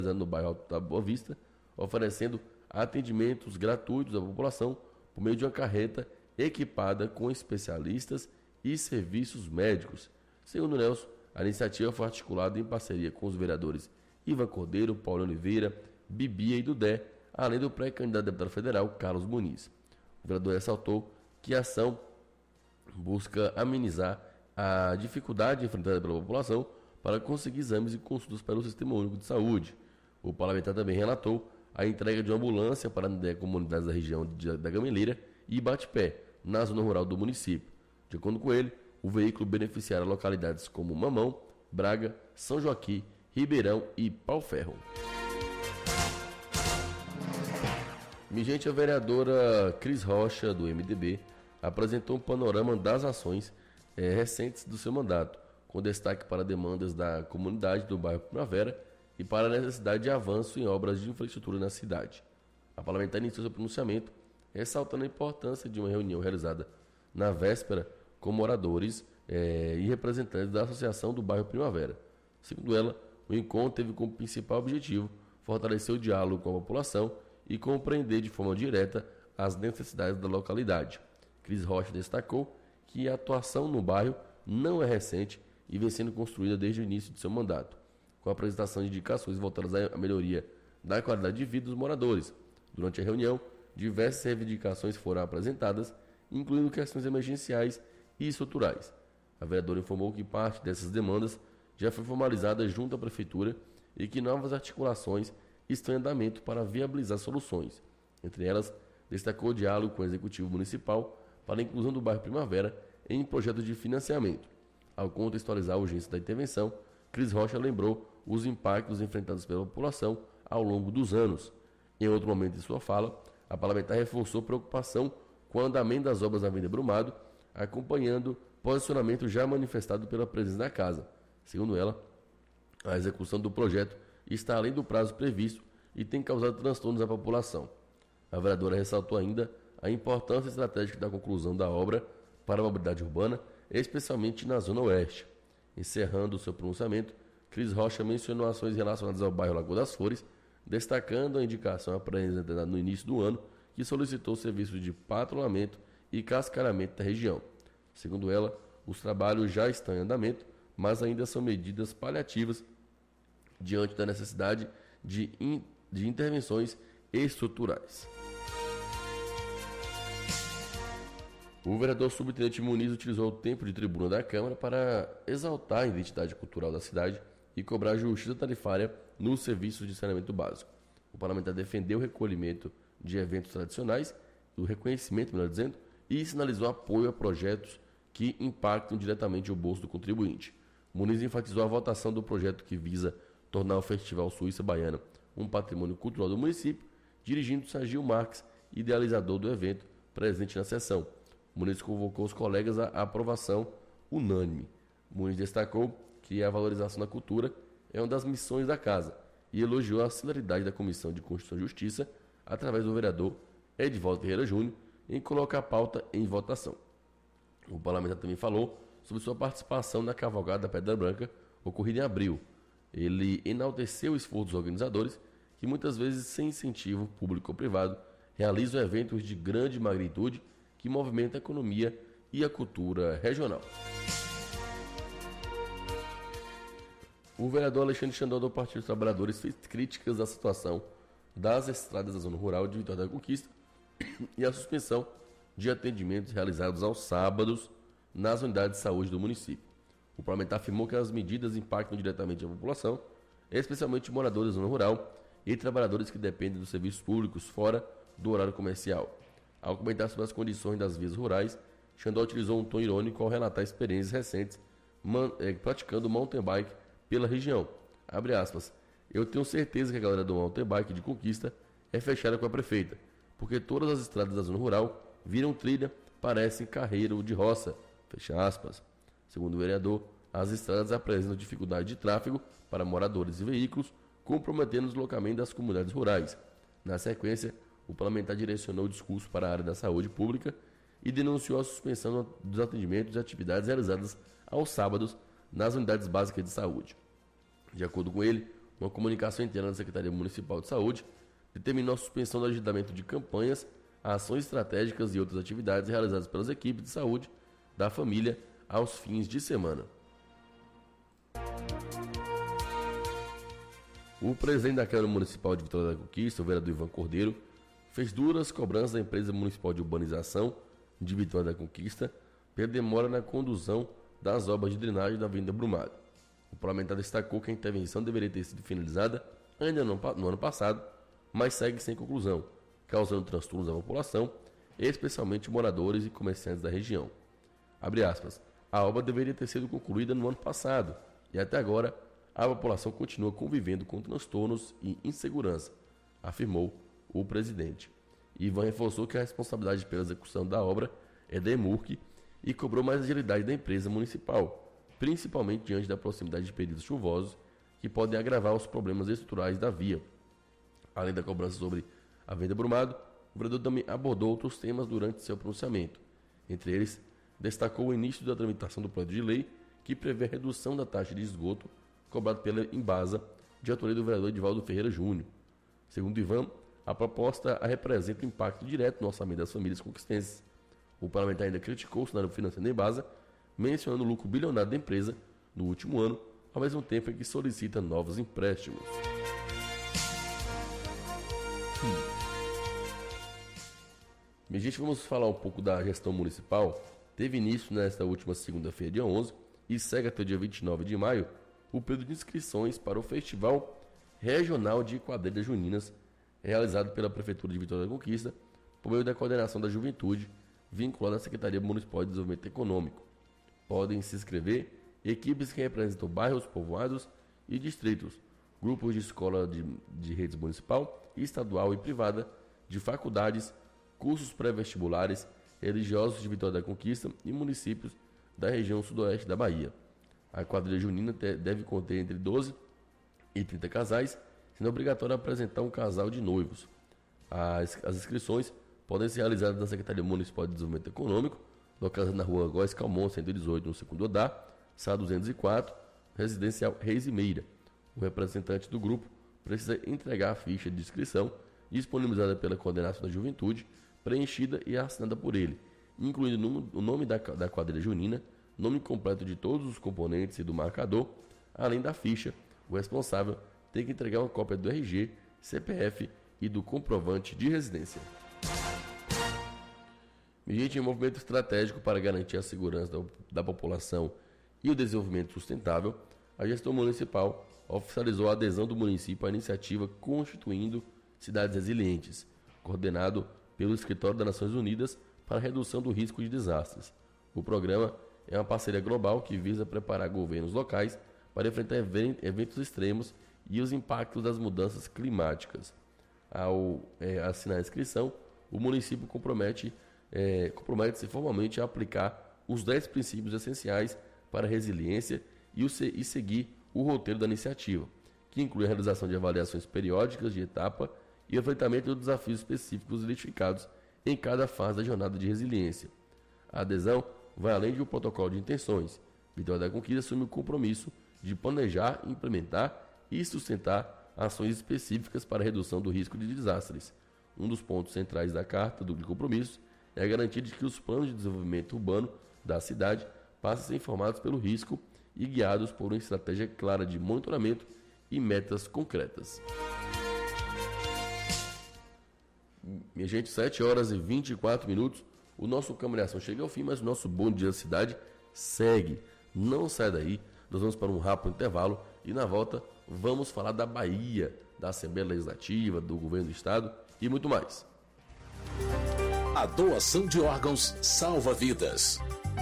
no bairro Alto da Boa Vista, oferecendo atendimentos gratuitos à população por meio de uma carreta equipada com especialistas e serviços médicos. Segundo Nelson, a iniciativa foi articulada em parceria com os vereadores Ivan Cordeiro, Paulo Oliveira, Bibia e Dudé, além do pré-candidato a deputado federal Carlos Muniz. O vereador ressaltou que a ação busca amenizar a dificuldade enfrentada pela população para conseguir exames e consultas pelo Sistema Único de Saúde. O parlamentar também relatou a entrega de uma ambulância para comunidades da região da Gameleira e Batipé, na zona rural do município. De acordo com ele, o veículo beneficiará localidades como Mamão, Braga, São Joaquim, Ribeirão e Pau-Ferro. Gente, a vereadora Cris Rocha, do MDB, apresentou um panorama das ações recentes do seu mandato, com destaque para demandas da comunidade do bairro Primavera e para a necessidade de avanço em obras de infraestrutura na cidade. A parlamentar iniciou seu pronunciamento, ressaltando a importância de uma reunião realizada na véspera com moradores e representantes da Associação do Bairro Primavera. Segundo ela, o encontro teve como principal objetivo fortalecer o diálogo com a população e compreender de forma direta as necessidades da localidade. Cris Rocha destacou que a atuação no bairro não é recente e vem sendo construída desde o início de seu mandato, com a apresentação de indicações voltadas à melhoria da qualidade de vida dos moradores. Durante a reunião, diversas reivindicações foram apresentadas, incluindo questões emergenciais e estruturais. A vereadora informou que parte dessas demandas já foi formalizada junto à Prefeitura e que novas articulações estão em andamento para viabilizar soluções. Entre elas, destacou o diálogo com o Executivo Municipal para a inclusão do bairro Primavera em projetos de financiamento. Ao contextualizar a urgência da intervenção, Cris Rocha lembrou os impactos enfrentados pela população ao longo dos anos. Em outro momento de sua fala, a parlamentar reforçou preocupação com o andamento das obras na Avenida Brumado, acompanhando posicionamento já manifestado pela presidente da casa. Segundo ela, a execução do projeto está além do prazo previsto e tem causado transtornos à população. A vereadora ressaltou ainda a importância estratégica da conclusão da obra para a mobilidade urbana, especialmente na Zona Oeste. Encerrando o seu pronunciamento, Cris Rocha mencionou ações relacionadas ao bairro Lagoa das Flores, destacando a indicação apresentada no início do ano, que solicitou serviços de patrulhamento e cascaramento da região. Segundo ela, os trabalhos já estão em andamento, mas ainda são medidas paliativas diante da necessidade de intervenções estruturais. O vereador subtenente Muniz utilizou o tempo de tribuna da Câmara para exaltar a identidade cultural da cidade e cobrar justiça tarifária nos serviços de saneamento básico. O parlamentar defendeu o recolhimento de eventos tradicionais, o reconhecimento, melhor dizendo, e sinalizou apoio a projetos que impactam diretamente o bolso do contribuinte. Muniz enfatizou a votação do projeto que visa tornar o Festival Suíça Baiana um patrimônio cultural do município, dirigindo-se a Gil Marques, idealizador do evento, presente na sessão. Muniz convocou os colegas à aprovação unânime. Muniz destacou que a valorização da cultura é uma das missões da casa e elogiou a celeridade da Comissão de Constituição e Justiça, através do vereador Edivaldo Ferreira Júnior, em colocar a pauta em votação. O parlamentar também falou sobre sua participação na cavalgada da Pedra Branca, ocorrida em abril. Ele enalteceu o esforço dos organizadores, que muitas vezes, sem incentivo público ou privado, realizam eventos de grande magnitude que movimentam a economia e a cultura regional. O vereador Alexandre Xandó, do Partido dos Trabalhadores, fez críticas à situação das estradas da zona rural de Vitória da Conquista e à suspensão de atendimentos realizados aos sábados nas unidades de saúde do município. O parlamentar afirmou que as medidas impactam diretamente a população, especialmente moradores da zona rural e trabalhadores que dependem dos serviços públicos fora do horário comercial. Ao comentar sobre as condições das vias rurais, Xandó utilizou um tom irônico ao relatar experiências recentes praticando mountain bike pela região. Abre aspas. Eu tenho certeza que a galera do mountain bike de Conquista é fechada com a prefeita, porque todas as estradas da zona rural viram trilha, parecem carreiro de roça. Fecha aspas. Segundo o vereador, as estradas apresentam dificuldade de tráfego para moradores e veículos, comprometendo o deslocamento das comunidades rurais. Na sequência, o parlamentar direcionou o discurso para a área da saúde pública e denunciou a suspensão dos atendimentos e atividades realizadas aos sábados nas unidades básicas de saúde. De acordo com ele, uma comunicação interna da Secretaria Municipal de Saúde determinou a suspensão do agendamento de campanhas, ações estratégicas e outras atividades realizadas pelas equipes de saúde da família aos fins de semana. O presidente da Câmara Municipal de Vitória da Conquista, o vereador Ivan Cordeiro, fez duras cobranças da empresa municipal de urbanização de Vitória da Conquista pela demora na condução das obras de drenagem da Avenida Brumado. O parlamentar destacou que a intervenção deveria ter sido finalizada ainda no ano passado, mas segue sem conclusão, causando transtornos à população, especialmente moradores e comerciantes da região. Abre aspas, a obra deveria ter sido concluída no ano passado e até agora a população continua convivendo com transtornos e insegurança, afirmou o presidente. Ivan reforçou que a responsabilidade pela execução da obra é da EMURC e cobrou mais agilidade da empresa municipal, principalmente diante da proximidade de períodos chuvosos que podem agravar os problemas estruturais da via. Além da cobrança sobre a Avenida Brumado, o vereador também abordou outros temas durante seu pronunciamento. Entre eles, destacou o início da tramitação do projeto de lei que prevê a redução da taxa de esgoto cobrado pela Embasa, de autoria do vereador Edivaldo Ferreira Júnior. Segundo Ivan, a proposta representa um impacto direto no orçamento das famílias conquistenses. O parlamentar ainda criticou o cenário financeiro da Embasa, mencionando o lucro bilionário da empresa no último ano, ao mesmo tempo em que solicita novos empréstimos. Minha gente, vamos falar um pouco da gestão municipal. Teve início nesta última segunda-feira, dia 11, e segue até o dia 29 de maio, o período de inscrições para o Festival Regional de Quadrilhas Juninas, realizado pela Prefeitura de Vitória da Conquista, por meio da Coordenação da Juventude, vinculada à Secretaria Municipal de Desenvolvimento Econômico. Podem se inscrever equipes que representam bairros, povoados e distritos, grupos de escola de redes municipal, estadual e privada, de faculdades, cursos pré-vestibulares, religiosos de Vitória da Conquista e municípios da região sudoeste da Bahia. A quadrilha junina deve conter entre 12 e 30 casais, sendo obrigatório apresentar um casal de noivos. As inscrições podem ser realizadas na Secretaria Municipal de Desenvolvimento Econômico, localizada na rua Góes Calmon, 118, no segundo andar, sala 204, residencial Reis e Meira. O representante do grupo precisa entregar a ficha de inscrição disponibilizada pela Coordenação da Juventude, preenchida e assinada por ele, incluindo o nome da quadrilha junina, nome completo de todos os componentes e do marcador, além da ficha. O responsável tem que entregar uma cópia do RG, CPF e do comprovante de residência. Mediante um movimento estratégico para garantir a segurança da população e o desenvolvimento sustentável, a gestão municipal oficializou a adesão do município à iniciativa Constituindo Cidades Resilientes, coordenado pelo Escritório das Nações Unidas para a Redução do Risco de Desastres. O programa é uma parceria global que visa preparar governos locais para enfrentar eventos extremos e os impactos das mudanças climáticas. Ao assinar a inscrição, o município compromete-se formalmente a aplicar os 10 princípios essenciais para a resiliência e seguir o roteiro da iniciativa, que inclui a realização de avaliações periódicas de etapa e enfrentamento dos desafios específicos identificados em cada fase da jornada de resiliência. A adesão vai além de um protocolo de intenções. Vitória da Conquista assume o compromisso de planejar, implementar e sustentar ações específicas para a redução do risco de desastres. Um dos pontos centrais da Carta de Compromisso é a garantia de que os planos de desenvolvimento urbano da cidade passem a ser informados pelo risco e guiados por uma estratégia clara de monitoramento e metas concretas. Minha gente, 7 horas e 24 minutos. O nosso Câmara de Ação chega ao fim, mas o nosso Bom Dia Cidade segue. Não sai daí, nós vamos para um rápido intervalo e na volta vamos falar da Bahia, da Assembleia Legislativa, do Governo do Estado e muito mais. A doação de órgãos salva vidas.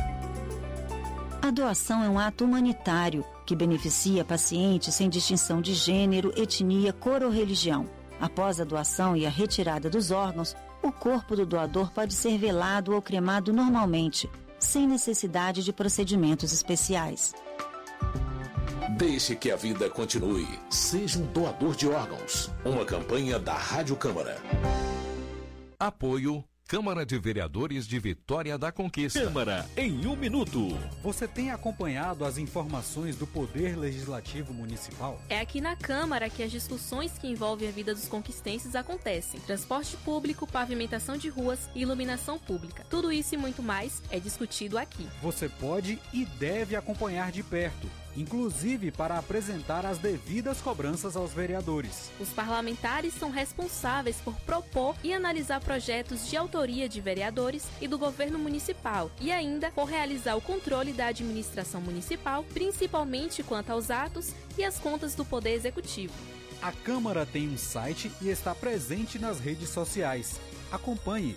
A doação é um ato humanitário que beneficia pacientes sem distinção de gênero, etnia, cor ou religião. Após a doação e a retirada dos órgãos, o corpo do doador pode ser velado ou cremado normalmente, sem necessidade de procedimentos especiais. Deixe que a vida continue. Seja um doador de órgãos. Uma campanha da Rádio Câmara. Apoio Câmara de Vereadores de Vitória da Conquista. Câmara em 1 minuto. Você tem acompanhado as informações do Poder Legislativo Municipal? É aqui na Câmara que as discussões que envolvem a vida dos conquistenses acontecem. Transporte público, pavimentação de ruas e iluminação pública. Tudo isso e muito mais é discutido aqui. Você pode e deve acompanhar de perto, inclusive para apresentar as devidas cobranças aos vereadores. Os parlamentares são responsáveis por propor e analisar projetos de autoria de vereadores e do governo municipal e ainda por realizar o controle da administração municipal, principalmente quanto aos atos e às contas do Poder Executivo. A Câmara tem um site e está presente nas redes sociais. Acompanhe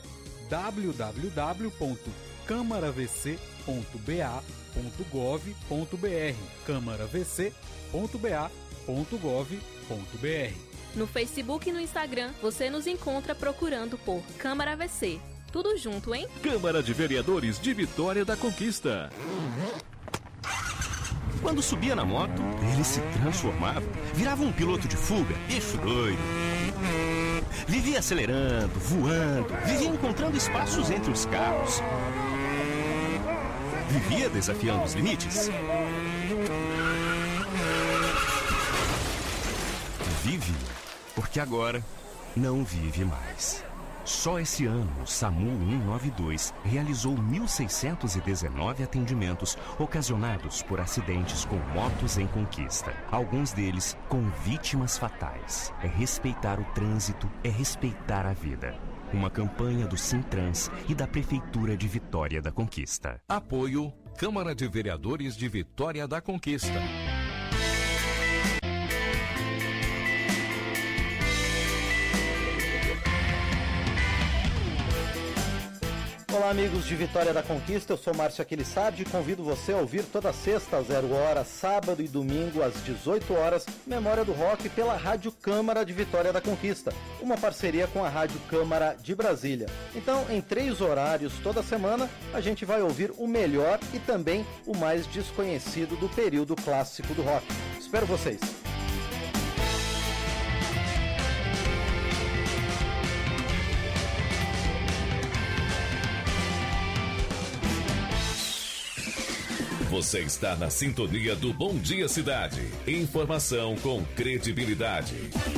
www.câmaravc.ba.gov.br câmaravc.ba.gov.br. No Facebook e no Instagram, você nos encontra procurando por Câmara VC. Tudo junto, hein? Câmara de Vereadores de Vitória da Conquista. Quando subia na moto, ele se transformava, virava um piloto de fuga, bicho doido. Vivia acelerando, voando, vivia encontrando espaços entre os carros. Vivia desafiando os limites. Vive, porque agora não vive mais. Só esse ano, o SAMU 192 realizou 1.619 atendimentos ocasionados por acidentes com motos em conquista. Alguns deles com vítimas fatais. É respeitar o trânsito, é respeitar a vida. Uma campanha do Sintrans e da Prefeitura de Vitória da Conquista. Apoio Câmara de Vereadores de Vitória da Conquista. Olá, amigos de Vitória da Conquista, eu sou Márcio Aquilissardi e convido você a ouvir toda sexta às 0h, sábado e domingo às 18h, Memória do Rock pela Rádio Câmara de Vitória da Conquista, uma parceria com a Rádio Câmara de Brasília. Então, em 3 horários toda semana, a gente vai ouvir o melhor e também o mais desconhecido do período clássico do rock. Espero vocês! Você está na sintonia do Bom Dia Cidade. Informação com credibilidade.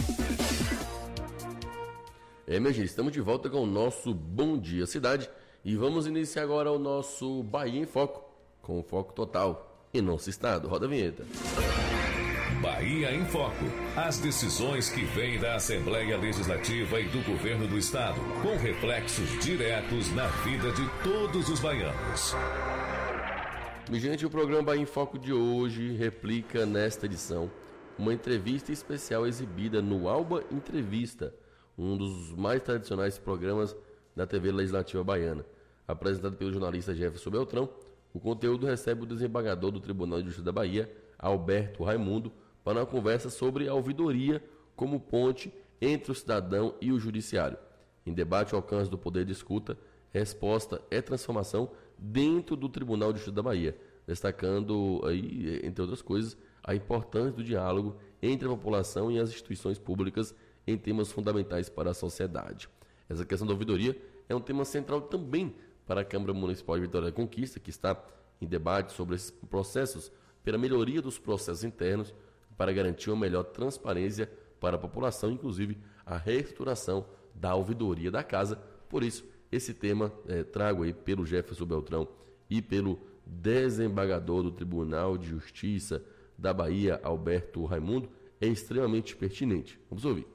Minha gente, estamos de volta com o nosso Bom Dia Cidade e vamos iniciar agora o nosso Bahia em Foco, com foco total em nosso estado. Roda a vinheta. Bahia em Foco. As decisões que vêm da Assembleia Legislativa e do Governo do Estado, com reflexos diretos na vida de todos os baianos. Minha gente, o programa Bahia em Foco de hoje replica nesta edição uma entrevista especial exibida no Alba Entrevista, um dos mais tradicionais programas da TV Legislativa Baiana. Apresentado pelo jornalista Jefferson Beltrão, o conteúdo recebe o desembargador do Tribunal de Justiça da Bahia, Alberto Raimundo, para uma conversa sobre a ouvidoria como ponte entre o cidadão e o judiciário. Em debate, o alcance do poder de escuta, resposta é transformação dentro do Tribunal de Justiça da Bahia, destacando aí, entre outras coisas, a importância do diálogo entre a população e as instituições públicas em temas fundamentais para a sociedade. Essa questão da ouvidoria é um tema central também para a Câmara Municipal de Vitória da Conquista, que está em debate sobre esses processos, pela melhoria dos processos internos, para garantir uma melhor transparência para a população, inclusive a reestruturação da ouvidoria da casa. Por isso, esse tema trago aí pelo Jefferson Beltrão e pelo desembargador do Tribunal de Justiça da Bahia, Alberto Raimundo, é extremamente pertinente. Vamos ouvir.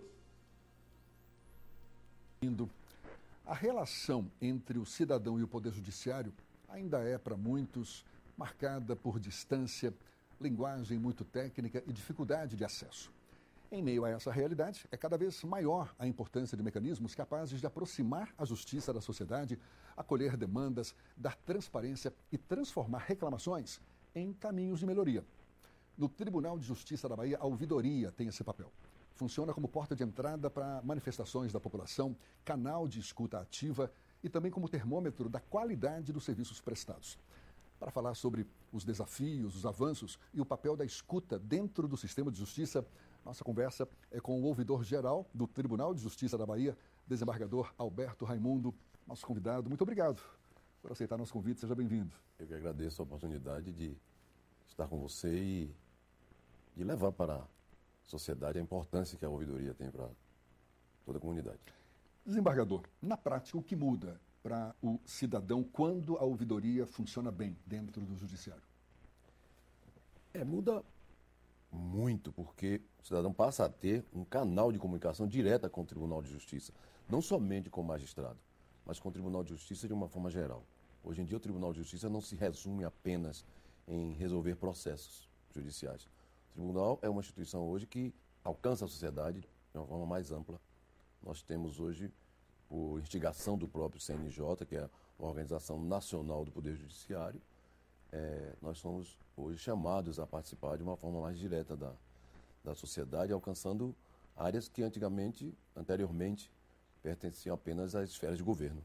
A relação entre o cidadão e o Poder Judiciário ainda é, para muitos, marcada por distância, linguagem muito técnica e dificuldade de acesso. Em meio a essa realidade, é cada vez maior a importância de mecanismos capazes de aproximar a justiça da sociedade, acolher demandas, dar transparência e transformar reclamações em caminhos de melhoria. No Tribunal de Justiça da Bahia, a ouvidoria tem esse papel. Funciona como porta de entrada para manifestações da população, canal de escuta ativa e também como termômetro da qualidade dos serviços prestados. Para falar sobre os desafios, os avanços e o papel da escuta dentro do sistema de justiça, nossa conversa é com o ouvidor-geral do Tribunal de Justiça da Bahia, desembargador Alberto Raimundo. nosso convidado. Muito obrigado por aceitar nosso convite. Seja bem-vindo. Eu que agradeço a oportunidade de estar com você e de levar para a sociedade a importância que a ouvidoria tem para toda a comunidade. Desembargador, na prática, o que muda para o cidadão quando a ouvidoria funciona bem dentro do judiciário? Muda muito, porque o cidadão passa a ter um canal de comunicação direta com o Tribunal de Justiça, não somente com o magistrado, mas com o Tribunal de Justiça de uma forma geral. Hoje em dia, o Tribunal de Justiça não se resume apenas em resolver processos judiciais. O Tribunal é uma instituição hoje que alcança a sociedade de uma forma mais ampla. Nós temos hoje, por instigação do próprio CNJ, que é a Organização Nacional do Poder Judiciário, nós somos hoje chamados a participar de uma forma mais direta da sociedade, alcançando áreas que anteriormente, pertenciam apenas às esferas de governo.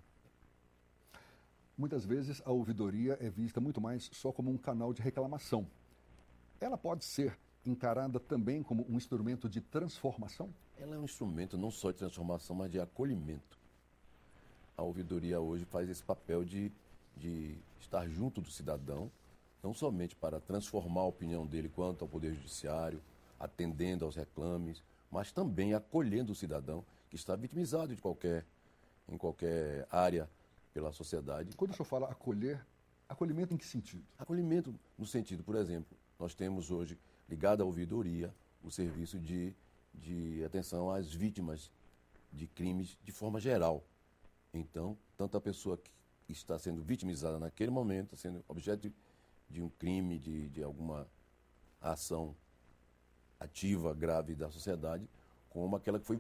Muitas vezes a ouvidoria é vista muito mais só como um canal de reclamação. Ela pode ser encarada também como um instrumento de transformação? Ela é um instrumento não só de transformação, mas de acolhimento. A ouvidoria hoje faz esse papel de estar junto do cidadão, não somente para transformar a opinião dele quanto ao Poder Judiciário, atendendo aos reclames, mas também acolhendo o cidadão que está vitimizado em qualquer área pela sociedade. Quando o senhor fala acolher, acolhimento em que sentido? Acolhimento no sentido, por exemplo, nós temos hoje, ligado à ouvidoria, o serviço de atenção às vítimas de crimes de forma geral. Então, tanto a pessoa que está sendo vitimizada naquele momento, sendo objeto de um crime, de alguma ação ativa, grave da sociedade, como aquela que foi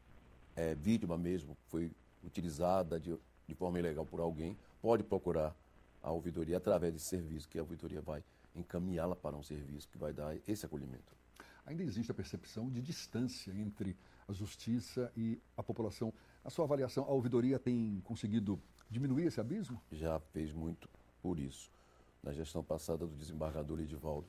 vítima mesmo, foi utilizada de forma ilegal por alguém, pode procurar a ouvidoria através desse serviço, que a ouvidoria vai encaminhá-la para um serviço que vai dar esse acolhimento. Ainda existe a percepção de distância entre a justiça e a população. Na sua avaliação, a ouvidoria tem conseguido diminuir esse abismo? Já fez muito por isso. Na gestão passada do desembargador Edivaldo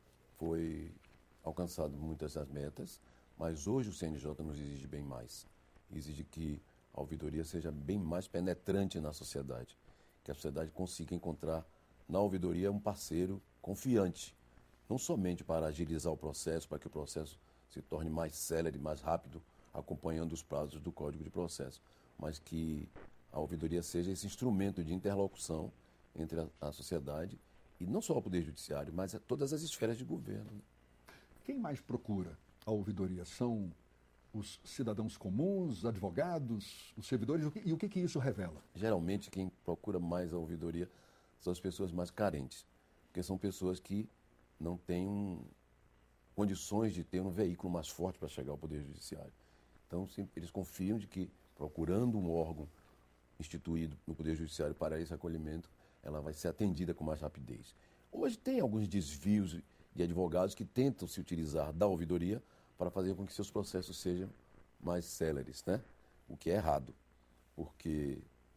foi alcançado muitas das metas, mas hoje o CNJ nos exige bem mais. Exige que a ouvidoria seja bem mais penetrante na sociedade, que a sociedade consiga encontrar na ouvidoria um parceiro confiante, não somente para agilizar o processo, para que o processo se torne mais célere, mais rápido, acompanhando os prazos do Código de Processo, mas que a ouvidoria seja esse instrumento de interlocução entre a sociedade, e não só o Poder Judiciário, mas todas as esferas de governo. Quem mais procura a ouvidoria? São os cidadãos comuns, os advogados, os servidores? E o que isso revela? Geralmente, quem procura mais a ouvidoria são as pessoas mais carentes, porque são pessoas que não têm condições de ter um veículo mais forte para chegar ao Poder Judiciário. Então, eles confiam de que, procurando um órgão instituído no Poder Judiciário para esse acolhimento, ela vai ser atendida com mais rapidez. Hoje tem alguns desvios de advogados que tentam se utilizar da ouvidoria para fazer com que seus processos sejam mais céleres, né? O que é errado, porque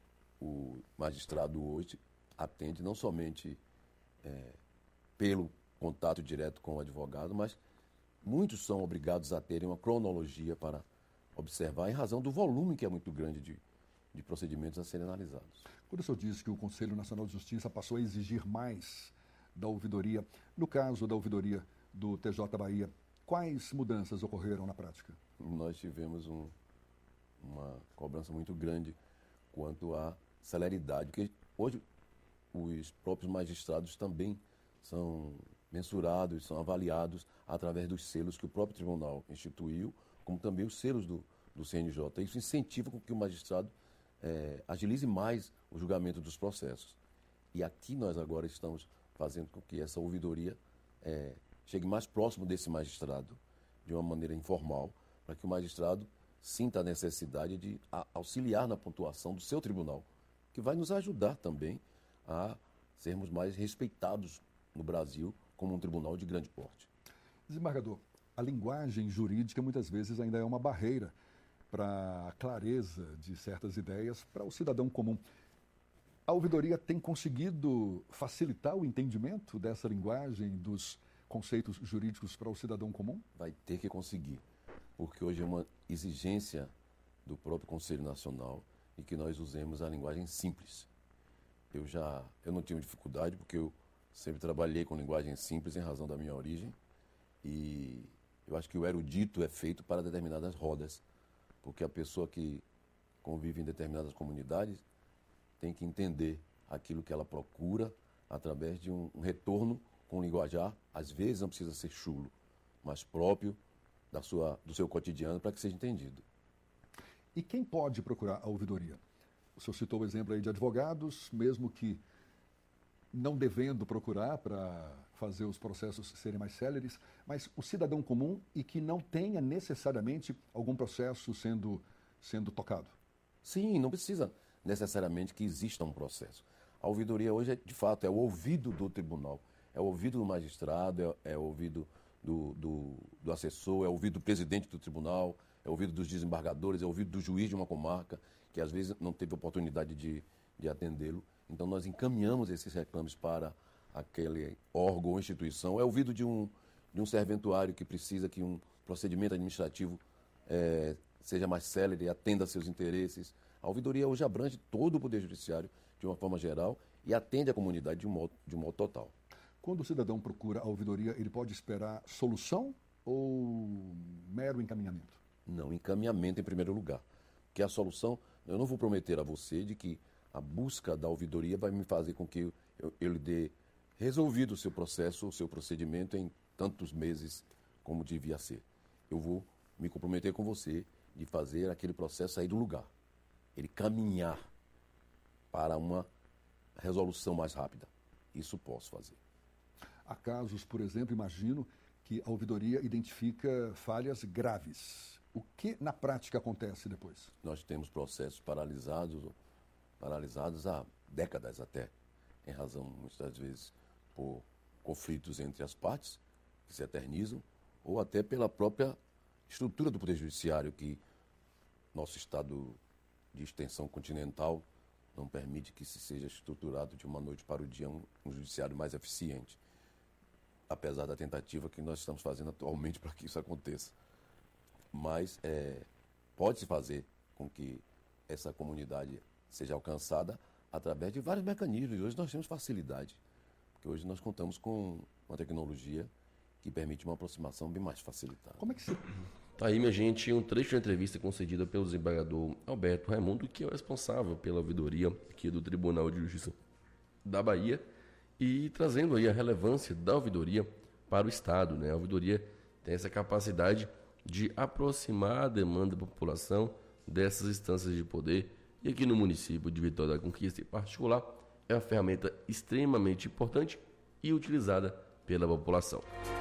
o magistrado hoje atende não somente pelo contato direto com o advogado, mas muitos são obrigados a terem uma cronologia para observar, em razão do volume que é muito grande de procedimentos a serem analisados. Quando o senhor diz que o Conselho Nacional de Justiça passou a exigir mais da ouvidoria, no caso da ouvidoria do TJ Bahia, quais mudanças ocorreram na prática? Nós tivemos uma cobrança muito grande quanto à celeridade, porque hoje os próprios magistrados também são mensurados, são avaliados através dos selos que o próprio tribunal instituiu, como também os selos do CNJ. Isso incentiva com que o magistrado agilize mais o julgamento dos processos. E aqui nós agora estamos fazendo com que essa ouvidoria chegue mais próximo desse magistrado, de uma maneira informal, para que o magistrado sinta a necessidade de auxiliar na pontuação do seu tribunal, que vai nos ajudar também a sermos mais respeitados no Brasil como um tribunal de grande porte. Desembargador, a linguagem jurídica muitas vezes ainda é uma barreira para a clareza de certas ideias para o cidadão comum. A ouvidoria tem conseguido facilitar o entendimento dessa linguagem, dos conceitos jurídicos para o cidadão comum? Vai ter que conseguir, porque hoje é uma exigência do próprio Conselho Nacional e que nós usemos a linguagem simples. Eu não tive dificuldade, porque eu sempre trabalhei com linguagem simples em razão da minha origem, e eu acho que o erudito é feito para determinadas rodas, porque a pessoa que convive em determinadas comunidades tem que entender aquilo que ela procura através de um retorno com linguajar, às vezes não precisa ser chulo, mas próprio do seu cotidiano para que seja entendido. E quem pode procurar a ouvidoria? O senhor citou o exemplo aí de advogados, mesmo que não devendo procurar para fazer os processos serem mais céleres, mas o cidadão comum e que não tenha necessariamente algum processo sendo tocado. Sim, não precisa necessariamente que exista um processo. A ouvidoria hoje, de fato, é o ouvido do tribunal, é o ouvido do magistrado, é o ouvido do assessor, é o ouvido do presidente do tribunal, é o ouvido dos desembargadores, é o ouvido do juiz de uma comarca, que às vezes não teve oportunidade de atendê-lo. Então nós encaminhamos esses reclames para aquele órgão ou instituição. É o ouvido de um serventuário que precisa que um procedimento administrativo seja mais célere e atenda a seus interesses. A ouvidoria hoje abrange todo o Poder Judiciário de uma forma geral e atende a comunidade de um modo total. Quando o cidadão procura a ouvidoria, ele pode esperar solução ou mero encaminhamento? Não, encaminhamento em primeiro lugar. Porque a solução, eu não vou prometer a você de que a busca da ouvidoria vai me fazer com que eu lhe dê resolvido o seu processo, o seu procedimento em tantos meses como devia ser. Eu vou me comprometer com você de fazer aquele processo sair do lugar. Ele caminhar para uma resolução mais rápida. Isso posso fazer. Há casos, por exemplo, imagino que a ouvidoria identifica falhas graves. O que na prática acontece depois? Nós temos processos paralisados há décadas até, em razão, muitas vezes, por conflitos entre as partes, que se eternizam, ou até pela própria estrutura do Poder Judiciário, que nosso estado de extensão continental não permite que se seja estruturado de uma noite para o dia um judiciário mais eficiente, apesar da tentativa que nós estamos fazendo atualmente para que isso aconteça. Mas pode-se fazer com que essa comunidade seja alcançada através de vários mecanismos. E hoje nós temos facilidade, porque hoje nós contamos com uma tecnologia que permite uma aproximação bem mais facilitada. Como é que se... Tá aí, minha gente, um trecho de entrevista concedida pelo desembargador Alberto Raimundo, que é o responsável pela ouvidoria aqui do Tribunal de Justiça da Bahia, e trazendo aí a relevância da ouvidoria para o Estado, né? A ouvidoria tem essa capacidade de aproximar a demanda da população dessas instâncias de poder, e aqui no município de Vitória da Conquista em particular, é uma ferramenta extremamente importante e utilizada pela população.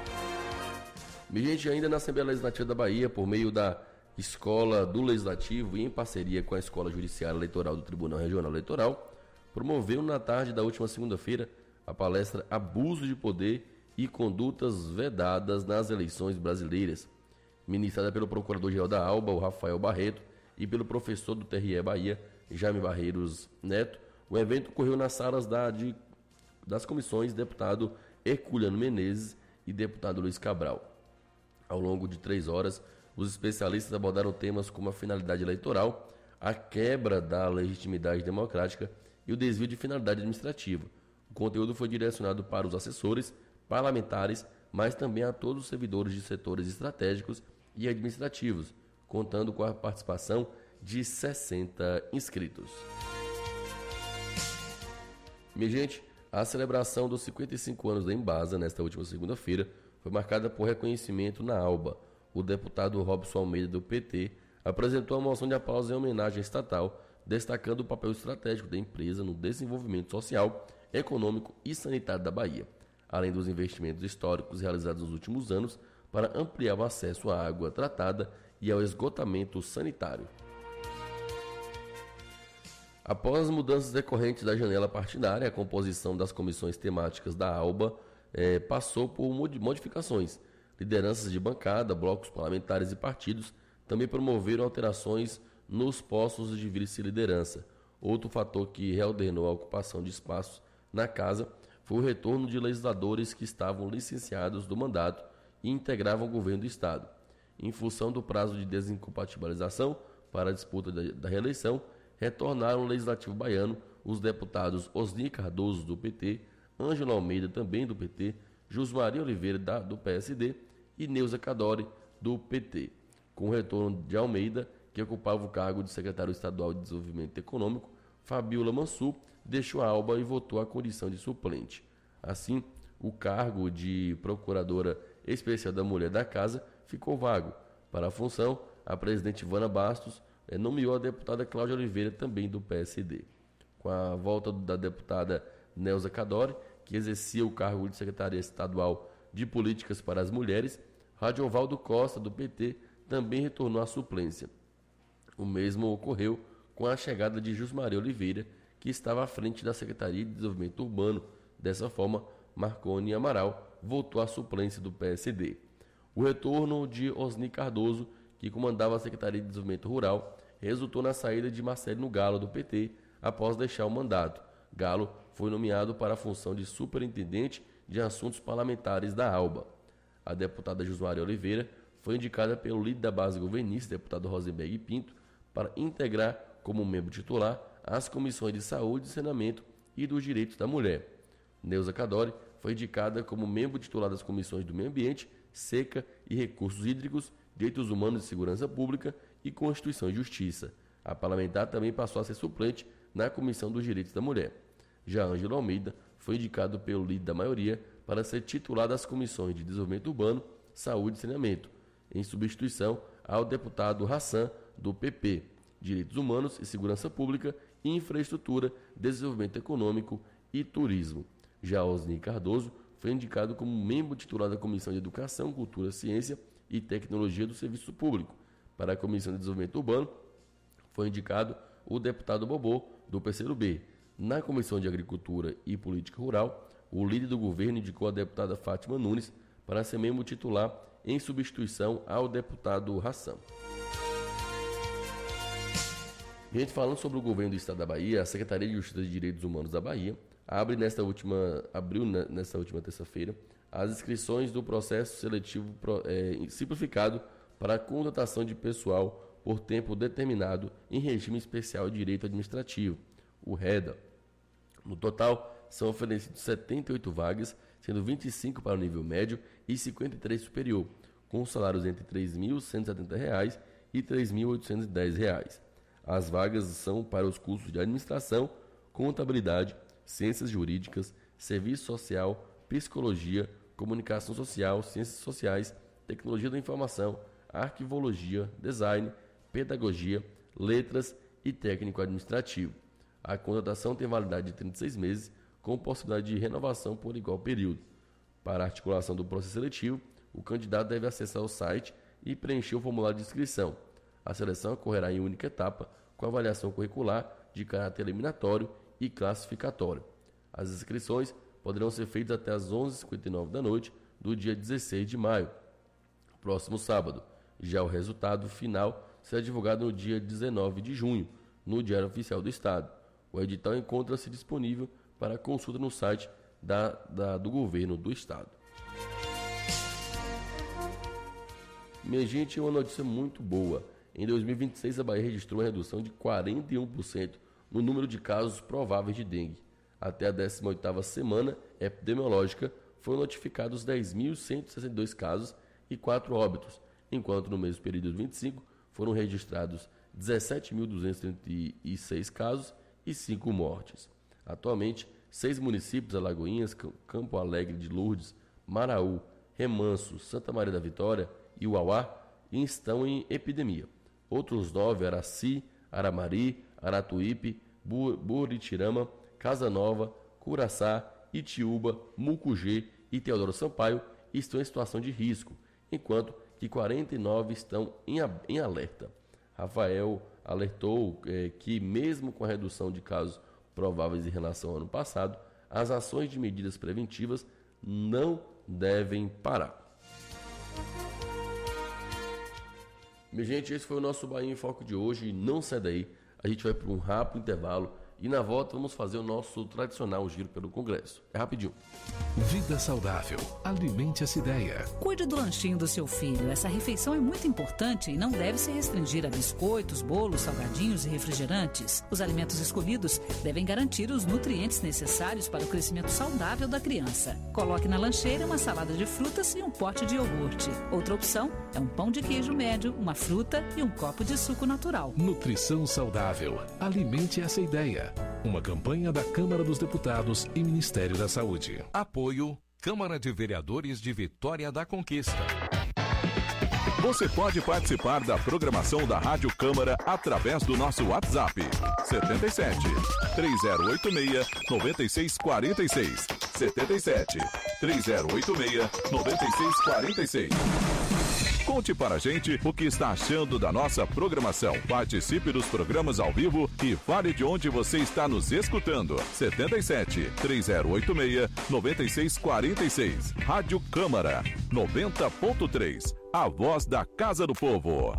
Minha gente, ainda na Assembleia Legislativa da Bahia, por meio da Escola do Legislativo e em parceria com a Escola Judiciária Eleitoral do Tribunal Regional Eleitoral, promoveu na tarde da última segunda-feira a palestra Abuso de Poder e Condutas Vedadas nas Eleições Brasileiras, ministrada pelo Procurador-Geral da ALBA, o Rafael Barreto, e pelo professor do TRE Bahia, Jaime Barreiros Neto. O evento ocorreu nas salas das comissões deputado Herculiano Menezes e deputado Luiz Cabral. Ao longo de 3 horas, os especialistas abordaram temas como a finalidade eleitoral, a quebra da legitimidade democrática e o desvio de finalidade administrativa. O conteúdo foi direcionado para os assessores, parlamentares, mas também a todos os servidores de setores estratégicos e administrativos, contando com a participação de 60 inscritos. Minha gente, a celebração dos 55 anos da Embasa, nesta última segunda-feira, foi marcada por reconhecimento na ALBA. O deputado Robson Almeida, do PT, apresentou a moção de aplauso em homenagem estatal, destacando o papel estratégico da empresa no desenvolvimento social, econômico e sanitário da Bahia, além dos investimentos históricos realizados nos últimos anos para ampliar o acesso à água tratada e ao esgotamento sanitário. Após as mudanças decorrentes da janela partidária, a composição das comissões temáticas da ALBA passou por modificações. Lideranças de bancada, blocos parlamentares e partidos também promoveram alterações nos postos de vice-liderança. Outro fator que reordenou a ocupação de espaços na casa foi o retorno de legisladores que estavam licenciados do mandato e integravam o governo do Estado. Em função do prazo de desincompatibilização para a disputa da reeleição, retornaram ao Legislativo baiano os deputados Osni Cardoso, do PT, Ângelo Almeida, também do PT, Jusmaria Oliveira, do PSD, e Neuza Cadore, do PT. Com o retorno de Almeida, que ocupava o cargo de secretário estadual de Desenvolvimento Econômico, Fabiola Mansur deixou a Alba e votou a condição de suplente. Assim, o cargo de procuradora especial da Mulher da Casa ficou vago. Para a função, a presidente Ivana Bastos nomeou a deputada Cláudia Oliveira, também do PSD. Com a volta da deputada Neuza Cadore, que exercia o cargo de secretária estadual de Políticas para as Mulheres, Radiovaldo Costa, do PT, também retornou à suplência. O mesmo ocorreu com a chegada de Jusmaria Oliveira, que estava à frente da Secretaria de Desenvolvimento Urbano. Dessa forma, Marconi Amaral voltou à suplência do PSD. O retorno de Osni Cardoso, que comandava a Secretaria de Desenvolvimento Rural, resultou na saída de Marcelino Galo, do PT, após deixar o mandato. Galo foi nomeado para a função de superintendente de assuntos parlamentares da ALBA. A deputada Jusmaria Oliveira foi indicada pelo líder da base governista, deputado Rosenberg Pinto, para integrar como membro titular as comissões de saúde, saneamento e dos direitos da mulher. Neuza Cadore foi indicada como membro titular das comissões do meio ambiente, seca e recursos hídricos, direitos humanos e segurança pública e Constituição e Justiça. A parlamentar também passou a ser suplente na Comissão dos Direitos da Mulher. Já Ângelo Almeida foi indicado pelo líder da maioria para ser titular das comissões de Desenvolvimento Urbano, Saúde e Saneamento, em substituição ao deputado Hassan, do PP, Direitos Humanos e Segurança Pública, Infraestrutura, Desenvolvimento Econômico e Turismo. Já Osni Cardoso foi indicado como membro titular da Comissão de Educação, Cultura, Ciência e Tecnologia do Serviço Público. Para a Comissão de Desenvolvimento Urbano, foi indicado o deputado Bobô, do PCdoB. Na Comissão de Agricultura e Política Rural, o líder do governo indicou a deputada Fátima Nunes para ser membro titular em substituição ao deputado Hassan. Gente, falando sobre o governo do Estado da Bahia, a Secretaria de Justiça e Direitos Humanos da Bahia abriu nesta última terça-feira as inscrições do processo seletivo simplificado para a contratação de pessoal por tempo determinado em regime especial de direito administrativo, o REDA. No total, são oferecidas 78 vagas, sendo 25 para o nível médio e 53 superior, com salários entre R$ 3.170 e R$ 3.810. As vagas são para os cursos de administração, contabilidade, ciências jurídicas, serviço social, psicologia, comunicação social, ciências sociais, tecnologia da informação, arquivologia, design, pedagogia, letras e técnico administrativo. A contratação tem validade de 36 meses, com possibilidade de renovação por igual período. Para a articulação do processo seletivo, o candidato deve acessar o site e preencher o formulário de inscrição. A seleção ocorrerá em única etapa, com avaliação curricular de caráter eliminatório e classificatório. As inscrições poderão ser feitas até às 11h59 da noite do dia 16 de maio, próximo sábado. Já o resultado final será divulgado no dia 19 de junho, no Diário Oficial do Estado. O edital encontra-se disponível para consulta no site do Governo do Estado. Minha gente, uma notícia muito boa. Em 2026, a Bahia registrou uma redução de 41% no número de casos prováveis de dengue. Até a 18ª semana epidemiológica, foram notificados 10.162 casos e 4 óbitos, enquanto no mesmo período de 25 foram registrados 17.236 casos e 5 mortes. Atualmente, 6 municípios, Alagoinhas, Campo Alegre de Lourdes, Maraú, Remanso, Santa Maria da Vitória e Uauá, estão em epidemia. Outros 9, Araci, Aramari, Aratuípe, Buritirama, Casa Nova, Curaçá, Itiúba, Mucugê e Teodoro Sampaio, estão em situação de risco, enquanto que 49 estão em alerta. Rafael alertou que, mesmo com a redução de casos prováveis em relação ao ano passado, as ações de medidas preventivas não devem parar. Minha gente, esse foi o nosso Bahia em Foco de hoje. Não sai daí, a gente vai para um rápido intervalo E na volta vamos fazer o nosso tradicional giro pelo Congresso. É rapidinho. Vida saudável. Alimente essa ideia. Cuide do lanchinho do seu filho. Essa refeição é muito importante e não deve se restringir a biscoitos, bolos, salgadinhos e refrigerantes. Os alimentos escolhidos devem garantir os nutrientes necessários para o crescimento saudável da criança. Coloque na lancheira uma salada de frutas e um pote de iogurte. Outra opção é um pão de queijo médio, uma fruta e um copo de suco natural. Nutrição saudável. Alimente essa ideia. Uma campanha da Câmara dos Deputados e Ministério da Saúde. Apoio Câmara de Vereadores de Vitória da Conquista. Você pode participar da programação da Rádio Câmara através do nosso WhatsApp 77 3086 9646 77 3086 9646. Conte para a gente o que está achando da nossa programação. Participe dos programas ao vivo e fale de onde você está nos escutando. 77 3086 9646. Rádio Câmara 90.3. A voz da Casa do Povo.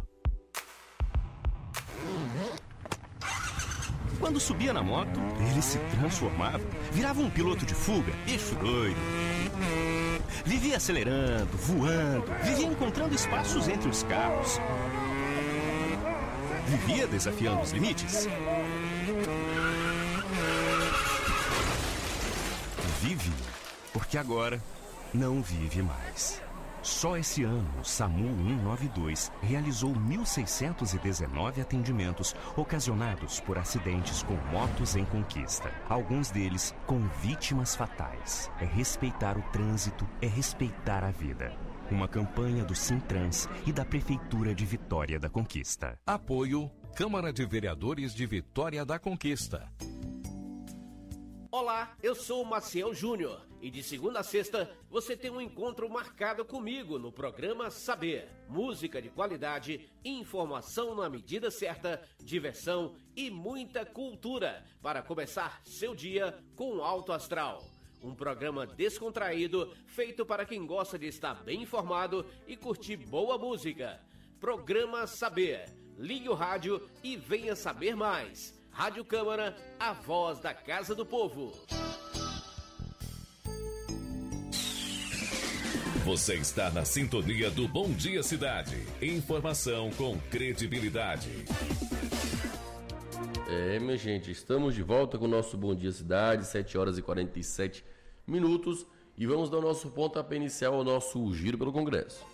Quando subia na moto, ele se transformava, virava um piloto de fuga, bicho doido. Vivia acelerando, voando, vivia encontrando espaços entre os carros. Vivia desafiando os limites. Vive, porque agora não vive mais. Só esse ano, o SAMU 192 realizou 1.619 atendimentos ocasionados por acidentes com motos em conquista. Alguns deles com vítimas fatais. É respeitar o trânsito, é respeitar a vida. Uma campanha do Sintrans e da Prefeitura de Vitória da Conquista. Apoio Câmara de Vereadores de Vitória da Conquista. Olá, eu sou o Maciel Júnior e de segunda a sexta você tem um encontro marcado comigo no programa Saber. Música de qualidade, informação na medida certa, diversão e muita cultura para começar seu dia com alto astral. Um programa descontraído, feito para quem gosta de estar bem informado e curtir boa música. Programa Saber. Ligue o rádio e venha saber mais. Rádio Câmara, a voz da Casa do Povo. Você está na sintonia do Bom Dia Cidade. Informação com credibilidade. Minha gente, estamos de volta com o nosso Bom Dia Cidade, 7 horas e 47 minutos. E vamos dar o nosso pontapé inicial ao nosso giro pelo Congresso.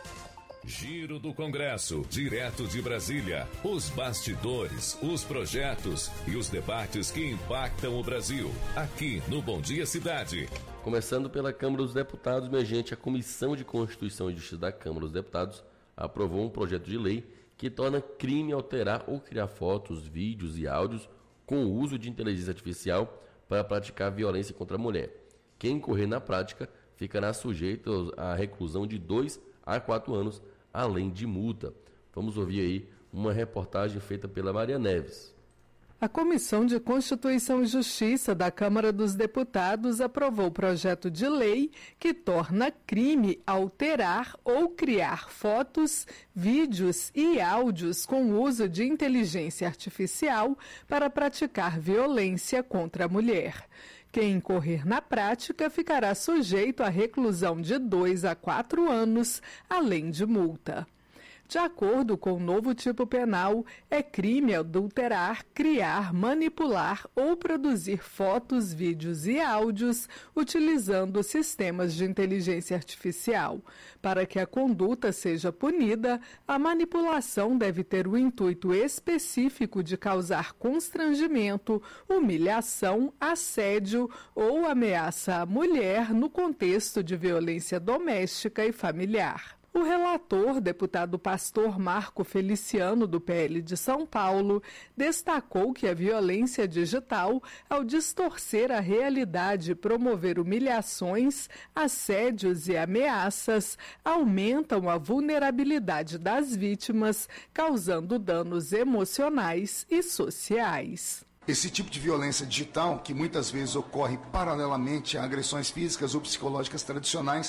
Giro do Congresso, direto de Brasília. Os bastidores, os projetos e os debates que impactam o Brasil. Aqui no Bom Dia Cidade. Começando pela Câmara dos Deputados, minha gente, a Comissão de Constituição e Justiça da Câmara dos Deputados aprovou um projeto de lei que torna crime alterar ou criar fotos, vídeos e áudios com o uso de inteligência artificial para praticar violência contra a mulher. Quem incorrer na prática ficará sujeito à reclusão de 2 a 4 anos, além de multa. Vamos ouvir aí uma reportagem feita pela Maria Neves. A Comissão de Constituição e Justiça da Câmara dos Deputados aprovou o projeto de lei que torna crime alterar ou criar fotos, vídeos e áudios com uso de inteligência artificial para praticar violência contra a mulher. Quem incorrer na prática ficará sujeito à reclusão de 2 a 4 anos, além de multa. De acordo com o novo tipo penal, é crime adulterar, criar, manipular ou produzir fotos, vídeos e áudios utilizando sistemas de inteligência artificial. Para que a conduta seja punida, a manipulação deve ter o intuito específico de causar constrangimento, humilhação, assédio ou ameaça à mulher no contexto de violência doméstica e familiar. O relator, deputado Pastor Marco Feliciano, do PL de São Paulo, destacou que a violência digital, ao distorcer a realidade e promover humilhações, assédios e ameaças, aumentam a vulnerabilidade das vítimas, causando danos emocionais e sociais. Esse tipo de violência digital, que muitas vezes ocorre paralelamente a agressões físicas ou psicológicas tradicionais,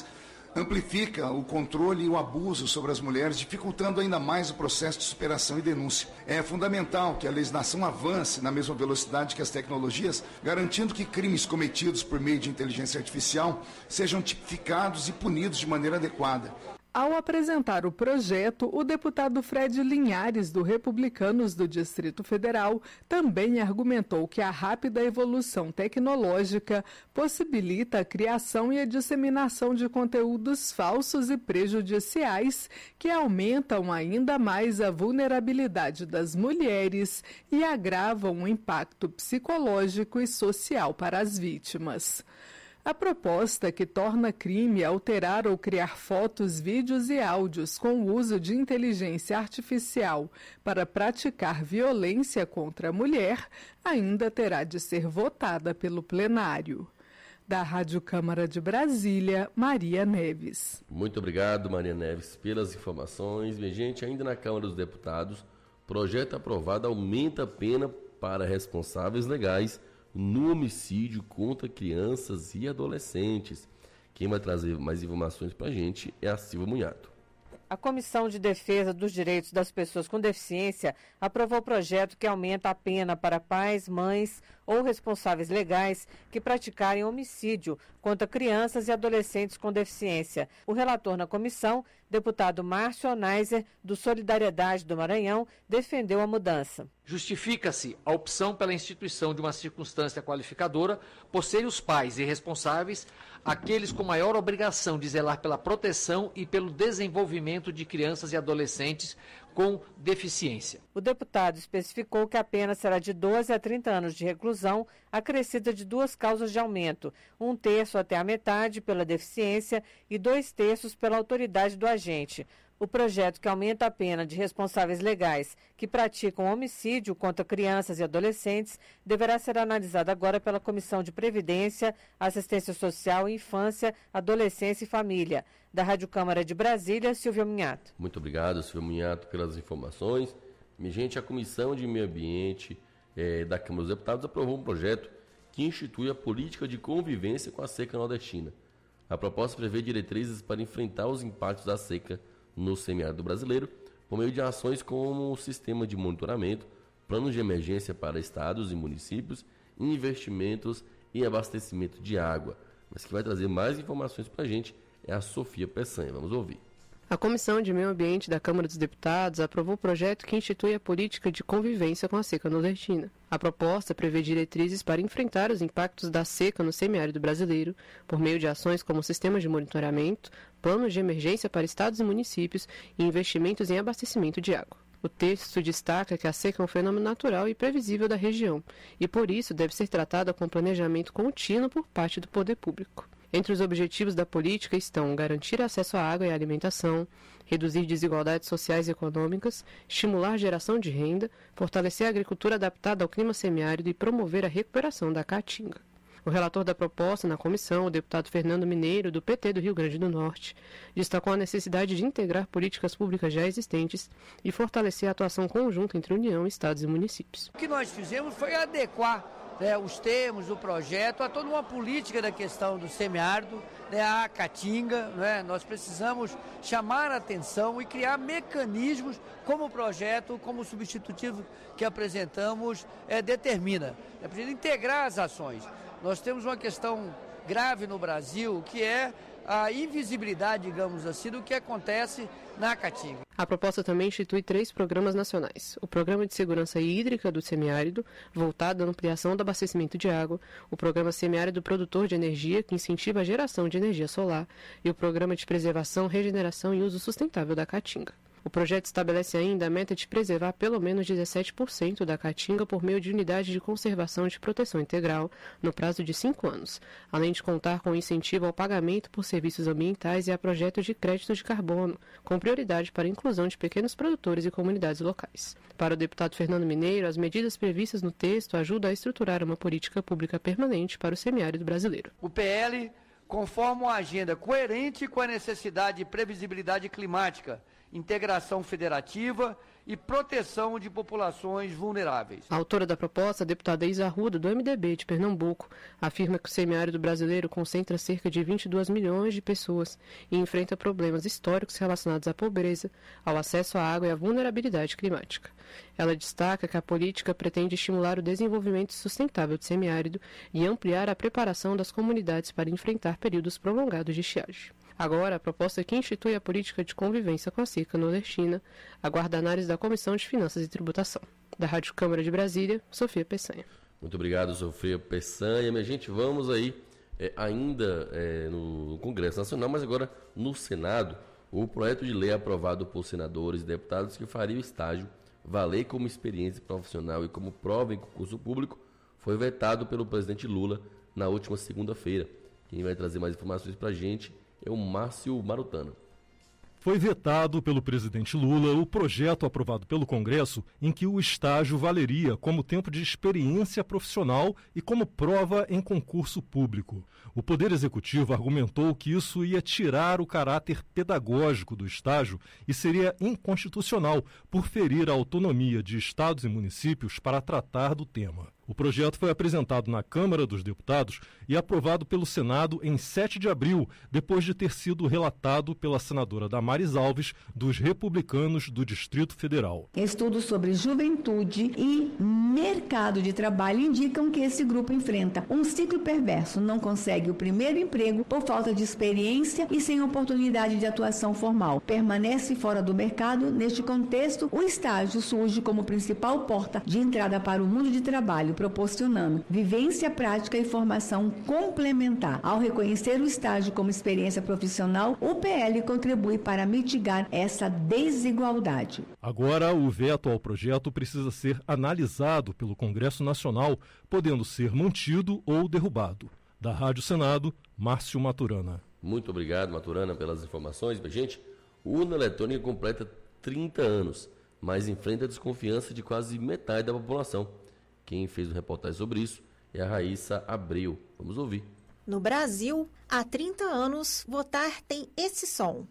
amplifica o controle e o abuso sobre as mulheres, dificultando ainda mais o processo de superação e denúncia. É fundamental que a legislação avance na mesma velocidade que as tecnologias, garantindo que crimes cometidos por meio de inteligência artificial sejam tipificados e punidos de maneira adequada. Ao apresentar o projeto, o deputado Fred Linhares, do Republicanos do Distrito Federal, também argumentou que a rápida evolução tecnológica possibilita a criação e a disseminação de conteúdos falsos e prejudiciais que aumentam ainda mais a vulnerabilidade das mulheres e agravam o impacto psicológico e social para as vítimas. A proposta que torna crime alterar ou criar fotos, vídeos e áudios com o uso de inteligência artificial para praticar violência contra a mulher ainda terá de ser votada pelo plenário. Da Rádio Câmara de Brasília, Maria Neves. Muito obrigado, Maria Neves, pelas informações. Minha gente, ainda na Câmara dos Deputados, projeto aprovado aumenta a pena para responsáveis legais no homicídio contra crianças e adolescentes. Quem vai trazer mais informações para a gente é a Silvia Munhato. A Comissão de Defesa dos Direitos das Pessoas com Deficiência aprovou o projeto que aumenta a pena para pais, mães ou responsáveis legais que praticarem homicídio contra crianças e adolescentes com deficiência. O relator na comissão, deputado Márcio Onaiser, do Solidariedade do Maranhão, defendeu a mudança. Justifica-se a opção pela instituição de uma circunstância qualificadora por serem os pais e responsáveis aqueles com maior obrigação de zelar pela proteção e pelo desenvolvimento de crianças e adolescentes com deficiência. O deputado especificou que a pena será de 12 a 30 anos de reclusão, acrescida de 2 causas de aumento, 1/3 até a metade pela deficiência e 2/3 pela autoridade do agente. O projeto que aumenta a pena de responsáveis legais que praticam homicídio contra crianças e adolescentes deverá ser analisado agora pela Comissão de Previdência, Assistência Social, Infância, Adolescência e Família. Da Rádio Câmara de Brasília, Silvia Munhato. Muito obrigado, Silvia Munhato, pelas informações. Minha gente, a Comissão de Meio Ambiente da Câmara dos Deputados aprovou um projeto que institui a política de convivência com a seca nordestina. A proposta prevê diretrizes para enfrentar os impactos da seca no semiárido brasileiro, por meio de ações como o sistema de monitoramento, planos de emergência para estados e municípios, investimentos e abastecimento de água. Mas que vai trazer mais informações para a gente é a Sofia Peçanha. Vamos ouvir. A Comissão de Meio Ambiente da Câmara dos Deputados aprovou o projeto que institui a política de convivência com a seca nordestina. A proposta prevê diretrizes para enfrentar os impactos da seca no semiárido brasileiro, por meio de ações como sistemas de monitoramento, planos de emergência para estados e municípios e investimentos em abastecimento de água. O texto destaca que a seca é um fenômeno natural e previsível da região e, por isso, deve ser tratada com planejamento contínuo por parte do poder público. Entre os objetivos da política estão garantir acesso à água e à alimentação, reduzir desigualdades sociais e econômicas, estimular a geração de renda, fortalecer a agricultura adaptada ao clima semiárido e promover a recuperação da caatinga. O relator da proposta na comissão, o deputado Fernando Mineiro, do PT do Rio Grande do Norte, destacou a necessidade de integrar políticas públicas já existentes e fortalecer a atuação conjunta entre União, estados e municípios. O que nós fizemos foi adequar os termos do projeto a toda uma política da questão do semiárido, a caatinga. Nós precisamos chamar a atenção e criar mecanismos como o projeto, como o substitutivo que apresentamos determina. É preciso integrar as ações. Nós temos uma questão grave no Brasil, que é a invisibilidade, digamos assim, do que acontece na caatinga. A proposta também institui 3 programas nacionais. O Programa de Segurança Hídrica do Semiárido, voltado à ampliação do abastecimento de água, o Programa Semiárido Produtor de Energia, que incentiva a geração de energia solar, e o Programa de Preservação, Regeneração e Uso Sustentável da Caatinga. O projeto estabelece ainda a meta de preservar pelo menos 17% da caatinga por meio de unidade de conservação de proteção integral no prazo de 5 anos, além de contar com incentivo ao pagamento por serviços ambientais e a projetos de créditos de carbono, com prioridade para a inclusão de pequenos produtores e comunidades locais. Para o deputado Fernando Mineiro, as medidas previstas no texto ajudam a estruturar uma política pública permanente para o semiárido brasileiro. O PL conforma uma agenda coerente com a necessidade de previsibilidade climática, integração federativa e proteção de populações vulneráveis. A autora da proposta, a deputada Isa Arruda, do MDB de Pernambuco, afirma que o semiárido brasileiro concentra cerca de 22 milhões de pessoas e enfrenta problemas históricos relacionados à pobreza, ao acesso à água e à vulnerabilidade climática. Ela destaca que a política pretende estimular o desenvolvimento sustentável do semiárido e ampliar a preparação das comunidades para enfrentar períodos prolongados de estiagem. Agora, a proposta que institui a política de convivência com a seca nordestina aguarda a análise da Comissão de Finanças e Tributação. Da Rádio Câmara de Brasília, Sofia Peçanha. Muito obrigado, Sofia Peçanha. Minha gente, vamos aí ainda no Congresso Nacional, mas agora no Senado, o projeto de lei aprovado por senadores e deputados que faria o estágio valer como experiência profissional e como prova em concurso público foi vetado pelo presidente Lula na última segunda-feira. Quem vai trazer mais informações para a gente é o Márcio Marutana. Foi vetado pelo presidente Lula o projeto aprovado pelo Congresso em que o estágio valeria como tempo de experiência profissional e como prova em concurso público. O Poder Executivo argumentou que isso ia tirar o caráter pedagógico do estágio e seria inconstitucional por ferir a autonomia de estados e municípios para tratar do tema. O projeto foi apresentado na Câmara dos Deputados e aprovado pelo Senado em 7 de abril, depois de ter sido relatado pela senadora Damares Alves, dos Republicanos do Distrito Federal. Estudos sobre juventude e mercado de trabalho indicam que esse grupo enfrenta um ciclo perverso, não consegue o primeiro emprego por falta de experiência e sem oportunidade de atuação formal. Permanece fora do mercado. Neste contexto, o estágio surge como principal porta de entrada para o mundo de trabalho, proporcionando vivência prática e formação complementar. Ao reconhecer o estágio como experiência profissional, o PL contribui para mitigar essa desigualdade. Agora, o veto ao projeto precisa ser analisado pelo Congresso Nacional, podendo ser mantido ou derrubado. Da Rádio Senado, Márcio Maturana. Muito obrigado, Maturana, pelas informações. Gente, o urna eletrônica completa 30 anos, mas enfrenta a desconfiança de quase metade da população. Quem fez uma reportagem sobre isso é a Raíssa Abreu. Vamos ouvir. No Brasil, há 30 anos, votar tem esse som.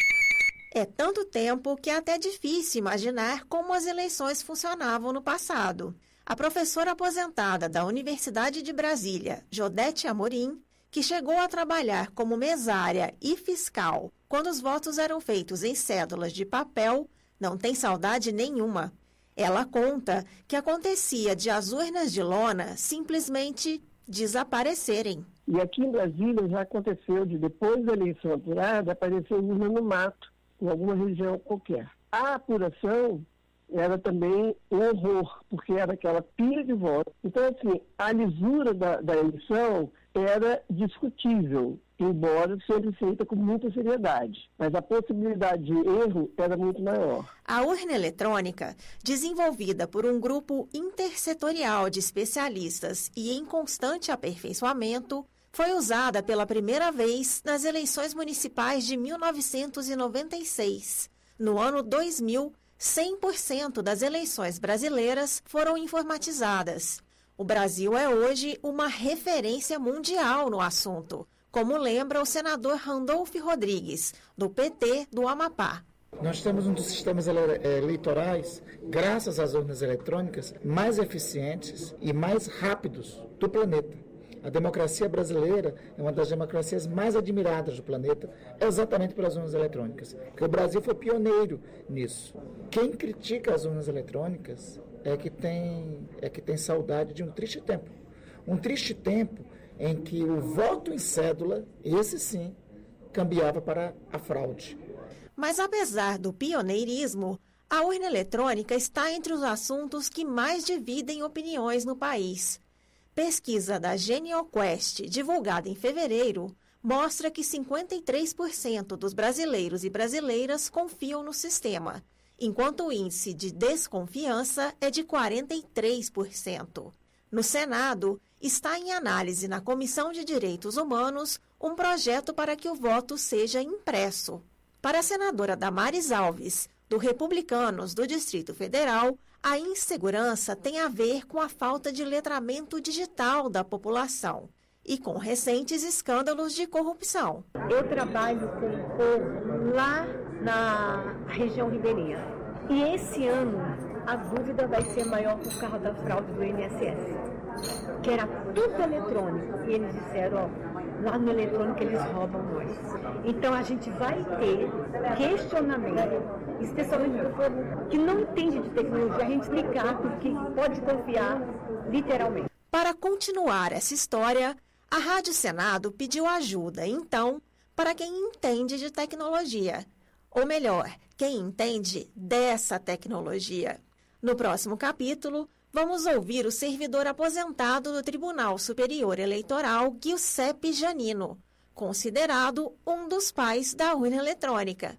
É tanto tempo que é até difícil imaginar como as eleições funcionavam no passado. A professora aposentada da Universidade de Brasília, Jodete Amorim, que chegou a trabalhar como mesária e fiscal quando os votos eram feitos em cédulas de papel, não tem saudade nenhuma. Ela conta que acontecia de as urnas de lona simplesmente desaparecerem. E aqui em Brasília já aconteceu de, depois da eleição apurada, aparecer urna no mato, em alguma região qualquer. A apuração era também um horror, porque era aquela pilha de votos. Então, assim, a lisura da eleição era discutível, embora sempre feita com muita seriedade. Mas a possibilidade de erro era muito maior. A urna eletrônica, desenvolvida por um grupo intersetorial de especialistas e em constante aperfeiçoamento, foi usada pela primeira vez nas eleições municipais de 1996. No ano 2000, 100% das eleições brasileiras foram informatizadas. O Brasil é hoje uma referência mundial no assunto, como lembra o senador Randolfo Rodrigues, do PT do Amapá. Nós temos um dos sistemas eleitorais, graças às urnas eletrônicas, mais eficientes e mais rápidos do planeta. A democracia brasileira é uma das democracias mais admiradas do planeta, exatamente pelas urnas eletrônicas, porque o Brasil foi pioneiro nisso. Quem critica as urnas eletrônicas é que tem saudade de um triste tempo. Um triste tempo em que o voto em cédula, esse sim, cambiava para a fraude. Mas apesar do pioneirismo, a urna eletrônica está entre os assuntos que mais dividem opiniões no país. Pesquisa da GenialQuest, divulgada em fevereiro, mostra que 53% dos brasileiros e brasileiras confiam no sistema, enquanto o índice de desconfiança é de 43%. No Senado, está em análise na Comissão de Direitos Humanos um projeto para que o voto seja impresso. Para a senadora Damares Alves, do Republicanos do Distrito Federal, a insegurança tem a ver com a falta de letramento digital da população e com recentes escândalos de corrupção. Eu trabalho com o povo lá na região ribeirinha E esse ano, a dúvida vai ser maior por causa da fraude do INSS, que era tudo eletrônico. E eles disseram, ó, lá no eletrônico eles roubam nós. Então a gente vai ter questionamento, especialmente do povo que não entende de tecnologia, a gente explicar porque pode confiar literalmente. Para continuar essa história, a Rádio Senado pediu ajuda, então, para quem entende de tecnologia. Ou melhor, quem entende dessa tecnologia. No próximo capítulo, vamos ouvir o servidor aposentado do Tribunal Superior Eleitoral, Giuseppe Janino, considerado um dos pais da urna eletrônica.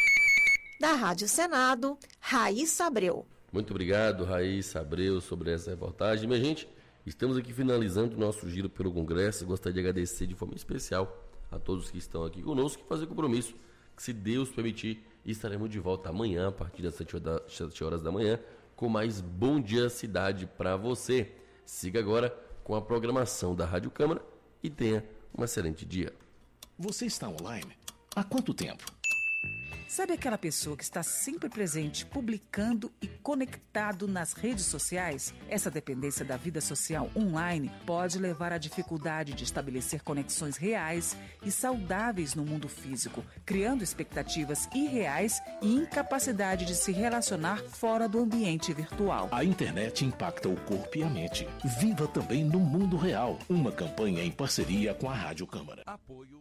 Da Rádio Senado, Raíssa Abreu. Muito obrigado, Raíssa Abreu, sobre essa reportagem. Minha gente, estamos aqui finalizando o nosso giro pelo Congresso. Gostaria de agradecer de forma especial a todos que estão aqui conosco e fazer compromisso que, se Deus permitir, estaremos de volta amanhã, a partir das 7 horas da manhã, com mais Bom Dia Cidade para você. Siga agora com a programação da Rádio Câmara e tenha um excelente dia. Você está online? Há quanto tempo? Sabe aquela pessoa que está sempre presente, publicando e conectado nas redes sociais? Essa dependência da vida social online pode levar à dificuldade de estabelecer conexões reais e saudáveis no mundo físico, criando expectativas irreais e incapacidade de se relacionar fora do ambiente virtual. A internet impacta o corpo e a mente. Viva também no mundo real. Uma campanha em parceria com a Rádio Câmara. Apoio.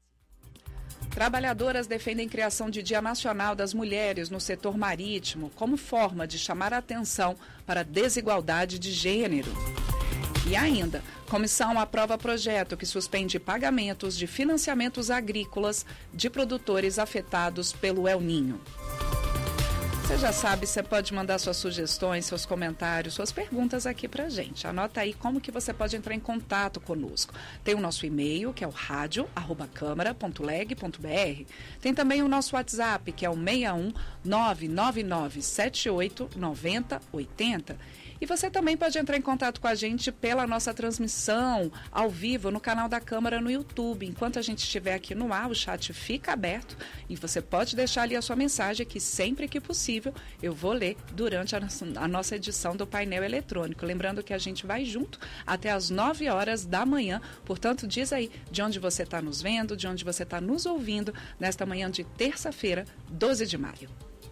Trabalhadoras defendem criação de Dia Nacional das Mulheres no setor marítimo como forma de chamar a atenção para a desigualdade de gênero. E ainda, comissão aprova projeto que suspende pagamentos de financiamentos agrícolas de produtores afetados pelo El Niño. Você já sabe, você pode mandar suas sugestões, seus comentários, suas perguntas aqui pra gente. Anota aí como que você pode entrar em contato conosco. Tem o nosso e-mail, que é o radio@câmara.leg.br. Tem também o nosso WhatsApp, que é o 61 999 78 90 80. E você também pode entrar em contato com a gente pela nossa transmissão ao vivo no canal da Câmara no YouTube. Enquanto a gente estiver aqui no ar, o chat fica aberto e você pode deixar ali a sua mensagem, que sempre que possível eu vou ler durante a nossa edição do painel eletrônico. Lembrando que a gente vai junto até às 9 horas da manhã. Portanto, diz aí de onde você está nos vendo, de onde você está nos ouvindo nesta manhã de terça-feira, 12 de maio.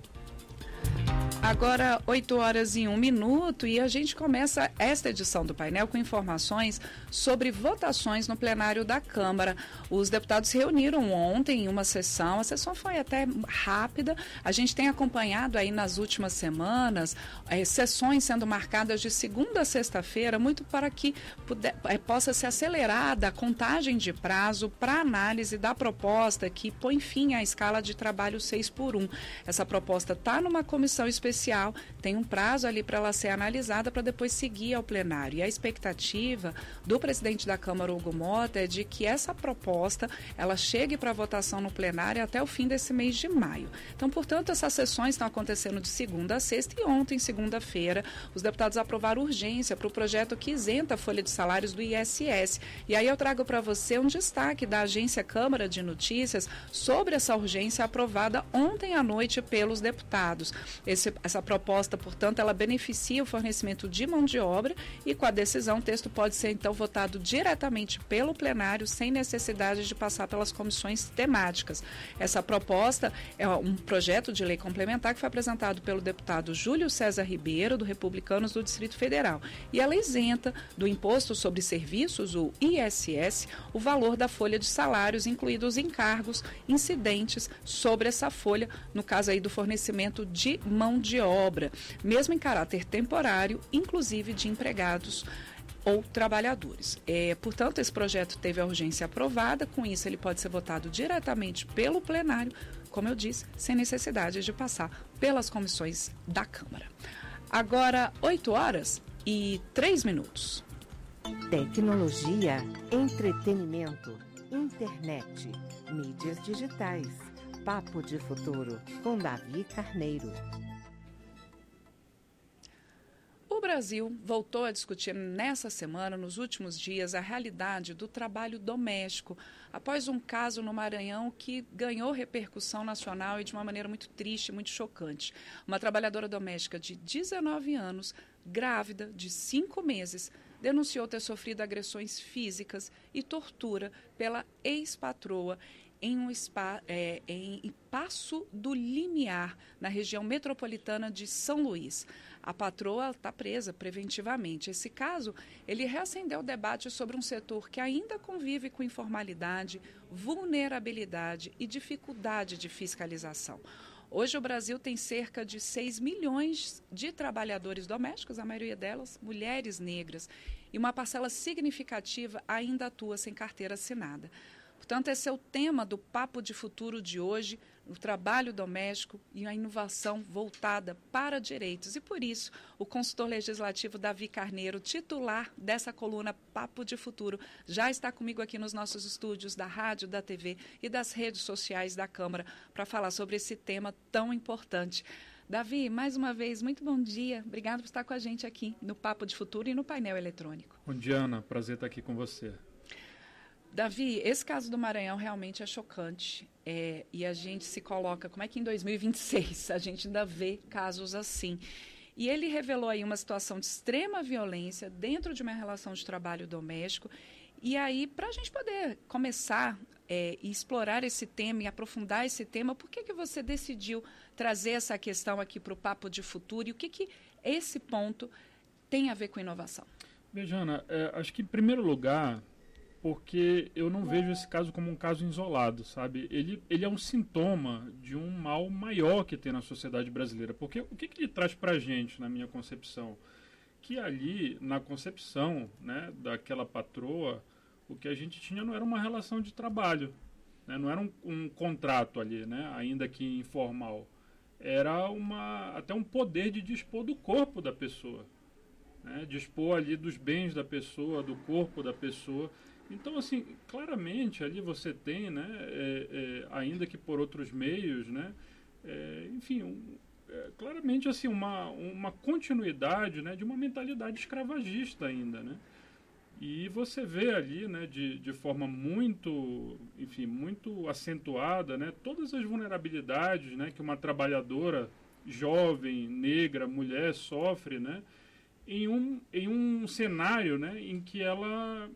Agora, 8 horas e 1 minuto, e a gente começa esta edição do painel com informações sobre votações no plenário da Câmara. Os deputados se reuniram ontem em uma sessão, a sessão foi até rápida. A gente tem acompanhado aí nas últimas semanas sessões sendo marcadas de segunda a sexta-feira, muito para que possa ser acelerada a contagem de prazo para análise da proposta que põe fim à escala de trabalho 6x1. Essa proposta está numa comissão especial, tem um prazo ali para ela ser analisada para depois seguir ao plenário. E a expectativa do presidente da Câmara, Hugo Mota, é de que essa proposta ela chegue para votação no plenário até o fim desse mês de maio. Então, portanto, essas sessões estão acontecendo de segunda a sexta, e ontem, segunda-feira, os deputados aprovaram urgência para o projeto que isenta a folha de salários do ISS. E aí eu trago para você um destaque da Agência Câmara de Notícias sobre essa urgência aprovada ontem à noite pelos deputados. Essa proposta, portanto, ela beneficia o fornecimento de mão de obra e, com a decisão, o texto pode ser, então, votado diretamente pelo plenário, sem necessidade de passar pelas comissões temáticas. Essa proposta é um projeto de lei complementar que foi apresentado pelo deputado Júlio César Ribeiro, do Republicanos do Distrito Federal. E ela isenta do Imposto sobre Serviços, o ISS, o valor da folha de salários, incluídos os encargos incidentes sobre essa folha, no caso aí do fornecimento de mão de obra, mesmo em caráter temporário, inclusive de empregados ou trabalhadores. Portanto, esse projeto teve a urgência aprovada, com isso ele pode ser votado diretamente pelo plenário, como eu disse, sem necessidade de passar pelas comissões da Câmara. Agora, 8 horas e 3 minutos. Tecnologia, entretenimento, internet, mídias digitais. Papo de Futuro, com Davi Carneiro. O Brasil voltou a discutir nessa semana, nos últimos dias, a realidade do trabalho doméstico, após um caso no Maranhão que ganhou repercussão nacional e de uma maneira muito triste, muito chocante. Uma trabalhadora doméstica de 19 anos, grávida de 5 meses, denunciou ter sofrido agressões físicas e tortura pela ex-patroa em Passo do Limiar, na região metropolitana de São Luís. A patroa está presa preventivamente. Esse caso, ele reacendeu o debate sobre um setor que ainda convive com informalidade, vulnerabilidade e dificuldade de fiscalização. Hoje o Brasil tem cerca de 6 milhões de trabalhadores domésticos, a maioria delas mulheres negras, e uma parcela significativa ainda atua sem carteira assinada. Portanto, esse é o tema do Papo de Futuro de hoje, o trabalho doméstico e a inovação voltada para direitos. E por isso, o consultor legislativo Davi Carneiro, titular dessa coluna Papo de Futuro, já está comigo aqui nos nossos estúdios da rádio, da TV e das redes sociais da Câmara para falar sobre esse tema tão importante. Davi, mais uma vez, muito bom dia. Obrigado por estar com a gente aqui no Papo de Futuro e no painel eletrônico. Bom dia, Ana. Prazer estar aqui com você. Davi, esse caso do Maranhão realmente é chocante e a gente se coloca, como é que em 2026 a gente ainda vê casos assim? E ele revelou aí uma situação de extrema violência dentro de uma relação de trabalho doméstico. E aí, para a gente poder começar e explorar esse tema e aprofundar esse tema, por que você decidiu trazer essa questão aqui para o Papo de Futuro e o que esse ponto tem a ver com inovação? Veja, Ana, acho que em primeiro lugar, porque eu não vejo esse caso como um caso isolado, sabe? Ele é um sintoma de um mal maior que tem na sociedade brasileira. Porque o que ele traz para a gente, na minha concepção? Que ali, na concepção, né, daquela patroa, o que a gente tinha não era uma relação de trabalho, né? Não era um contrato ali, né, ainda que informal. Era até um poder de dispor do corpo da pessoa, né? Dispor ali dos bens da pessoa, do corpo da pessoa. Então, assim, claramente ali você tem, né, ainda que por outros meios, né, claramente assim, uma continuidade, né, de uma mentalidade escravagista ainda, né? E você vê ali, né, de forma muito acentuada, né, todas as vulnerabilidades, né, que uma trabalhadora jovem, negra, mulher sofre, né, em um cenário, né, em que ela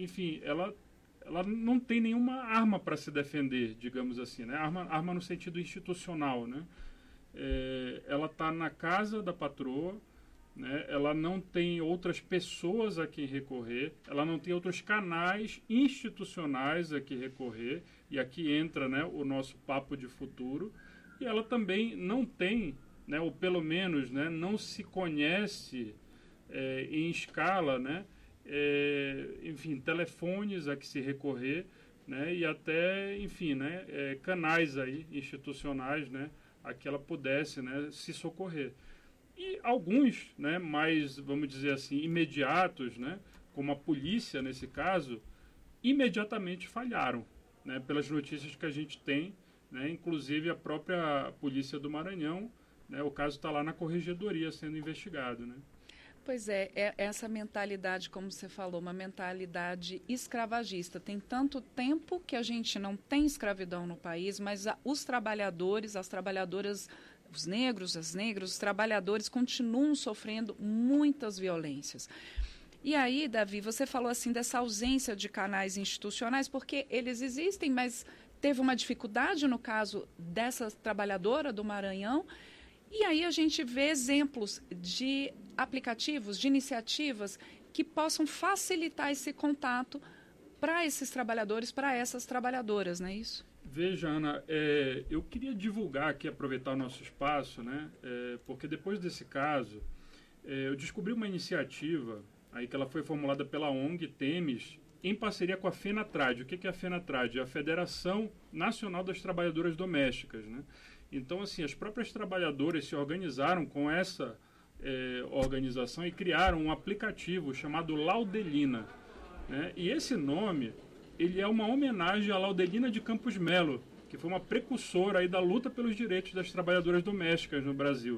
não tem nenhuma arma para se defender, digamos assim, né? Arma no sentido institucional, né? Ela está na casa da patroa, né? Ela não tem outras pessoas a quem recorrer, ela não tem outros canais institucionais a quem recorrer, e aqui entra, né, o nosso Papo de Futuro, e ela também não tem, né, ou pelo menos, né, não se conhece em escala, né, telefones a que se recorrer, né, e até, né, canais aí institucionais, né, a que ela pudesse, né, se socorrer. E alguns, né, mais, vamos dizer assim, imediatos, né, como a polícia nesse caso, imediatamente falharam, né, pelas notícias que a gente tem, né, inclusive a própria polícia do Maranhão, né, o caso está lá na corregedoria sendo investigado, né. Pois é, essa mentalidade, como você falou, uma mentalidade escravagista. Tem tanto tempo que a gente não tem escravidão no país, mas os trabalhadores, as trabalhadoras, os negros, as negras, os trabalhadores continuam sofrendo muitas violências. E aí, Davi, você falou assim dessa ausência de canais institucionais, porque eles existem, mas teve uma dificuldade no caso dessa trabalhadora do Maranhão. E aí a gente vê exemplos de aplicativos, de iniciativas que possam facilitar esse contato para esses trabalhadores, para essas trabalhadoras, não é isso? Veja, Ana, eu queria divulgar aqui, aproveitar o nosso espaço, né, porque depois desse caso, eu descobri uma iniciativa aí que ela foi formulada pela ONG Temes, em parceria com a FENATRAD. O que é a FENATRAD? É a Federação Nacional das Trabalhadoras Domésticas, né? Então, assim, as próprias trabalhadoras se organizaram com essa organização e criaram um aplicativo chamado Laudelina, né? E esse nome, ele é uma homenagem a Laudelina de Campos Melo, que foi uma precursora aí da luta pelos direitos das trabalhadoras domésticas no Brasil.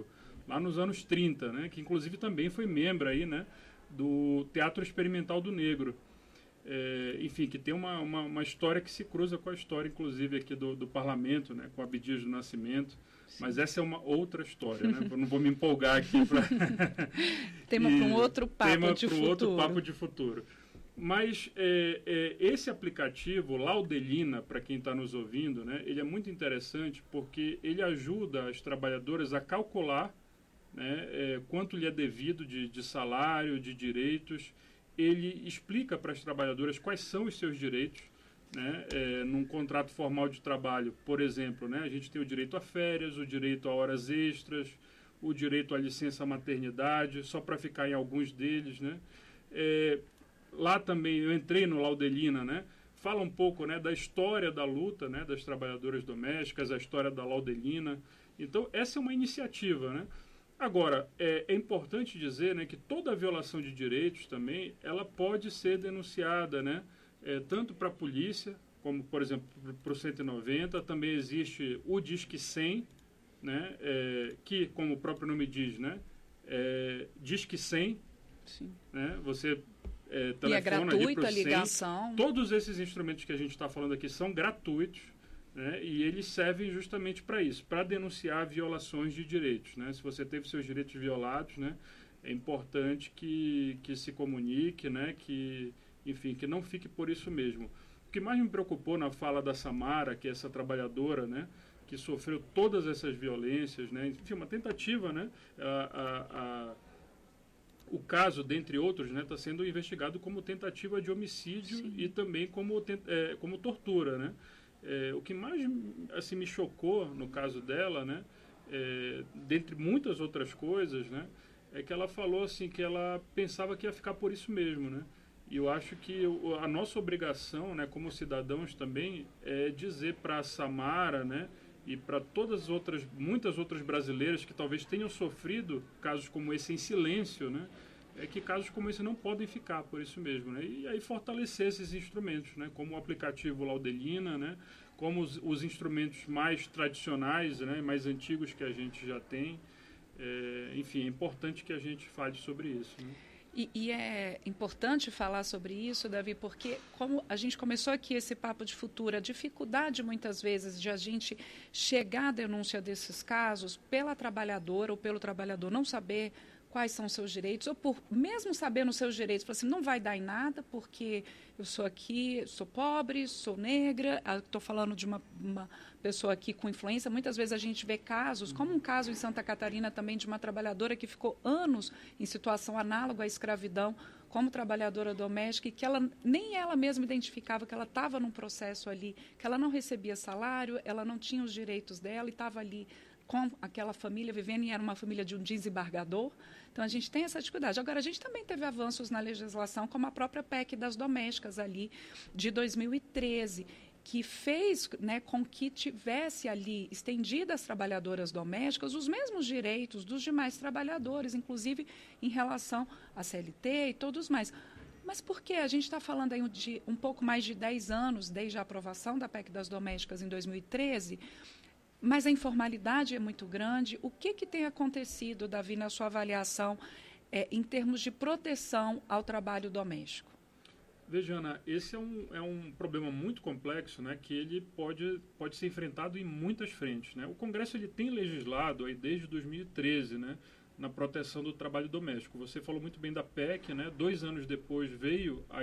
lá nos anos 30, né, que inclusive também foi membro aí, né, do Teatro Experimental do Negro. Enfim, que tem uma história que se cruza com a história, inclusive, aqui do parlamento, né, com Abdias do Nascimento. Sim. Mas essa é uma outra história, né? Eu não vou me empolgar aqui para... Tema para um outro papo de futuro. Outro papo de futuro. Mas esse aplicativo, Laudelina, para quem está nos ouvindo, né, ele é muito interessante porque ele ajuda as trabalhadoras a calcular, né, quanto lhe é devido de salário, de direitos. Ele explica para as trabalhadoras quais são os seus direitos, né? Num contrato formal de trabalho, por exemplo, né, a gente tem o direito a férias, o direito a horas extras, o direito à licença maternidade, só para ficar em alguns deles, né? Lá também eu entrei no Laudelina, né? Fala um pouco, né, da história da luta, né, das trabalhadoras domésticas, a história da Laudelina. Então, essa é uma iniciativa, né? Agora, é importante dizer, né, que toda violação de direitos também, ela pode ser denunciada, né, tanto para a polícia, como, por exemplo, para o 190, também existe o Disque 100, né, que, como o próprio nome diz, né, Disque 100, sim, né, você telefona, e é gratuita a ligação. Todos esses instrumentos que a gente está falando aqui são gratuitos, né, e eles servem justamente para isso, para denunciar violações de direitos, né? Se você teve seus direitos violados, né, é importante que se comunique, né, que, enfim, que não fique por isso mesmo. O que mais me preocupou na fala da Samara, que é essa trabalhadora, né, que sofreu todas essas violências, né, enfim, uma tentativa, né, o caso, dentre outros, né, está sendo investigado como tentativa de homicídio. Sim. E também como tortura, né? O que mais assim, me chocou no caso dela, né, dentre muitas outras coisas, né, é que ela falou assim, que ela pensava que ia ficar por isso mesmo, né? E eu acho que a nossa obrigação, né, como cidadãos também, é dizer para a Samara, né, e para muitas outras brasileiras que talvez tenham sofrido casos como esse em silêncio, né, que casos como esse não podem ficar por isso mesmo, né? E aí fortalecer esses instrumentos, né? Como o aplicativo Laudelina, né? Como os instrumentos mais tradicionais, né? Mais antigos que a gente já tem. Enfim, é importante que a gente fale sobre isso, né? E é importante falar sobre isso, Davi, porque como a gente começou aqui esse papo de futuro, a dificuldade muitas vezes de a gente chegar à denúncia desses casos pela trabalhadora ou pelo trabalhador não saber quais são os seus direitos, ou por mesmo sabendo os seus direitos, falar assim, não vai dar em nada, porque eu sou aqui, sou pobre, sou negra, estou falando de uma pessoa aqui com influência. Muitas vezes a gente vê casos, como um caso em Santa Catarina também, de uma trabalhadora que ficou anos em situação análoga à escravidão, como trabalhadora doméstica, e que nem ela mesma identificava que ela estava num processo ali, que ela não recebia salário, ela não tinha os direitos dela e estava ali com aquela família vivendo, e era uma família de um desembargador. Então, a gente tem essa dificuldade. Agora, a gente também teve avanços na legislação, como a própria PEC das domésticas ali, de 2013, que fez, né, com que tivesse ali, estendido às trabalhadoras domésticas, os mesmos direitos dos demais trabalhadores, inclusive em relação à CLT e todos mais. Mas por que? A gente está falando aí de um pouco mais de 10 anos, desde a aprovação da PEC das domésticas em 2013, mas a informalidade é muito grande. O que tem acontecido, Davi, na sua avaliação, em termos de proteção ao trabalho doméstico? Veja, Ana, esse é um problema muito complexo, né, que ele pode ser enfrentado em muitas frentes, né? O Congresso ele tem legislado aí desde 2013, né, na proteção do trabalho doméstico. Você falou muito bem da PEC, né? 2 anos depois veio a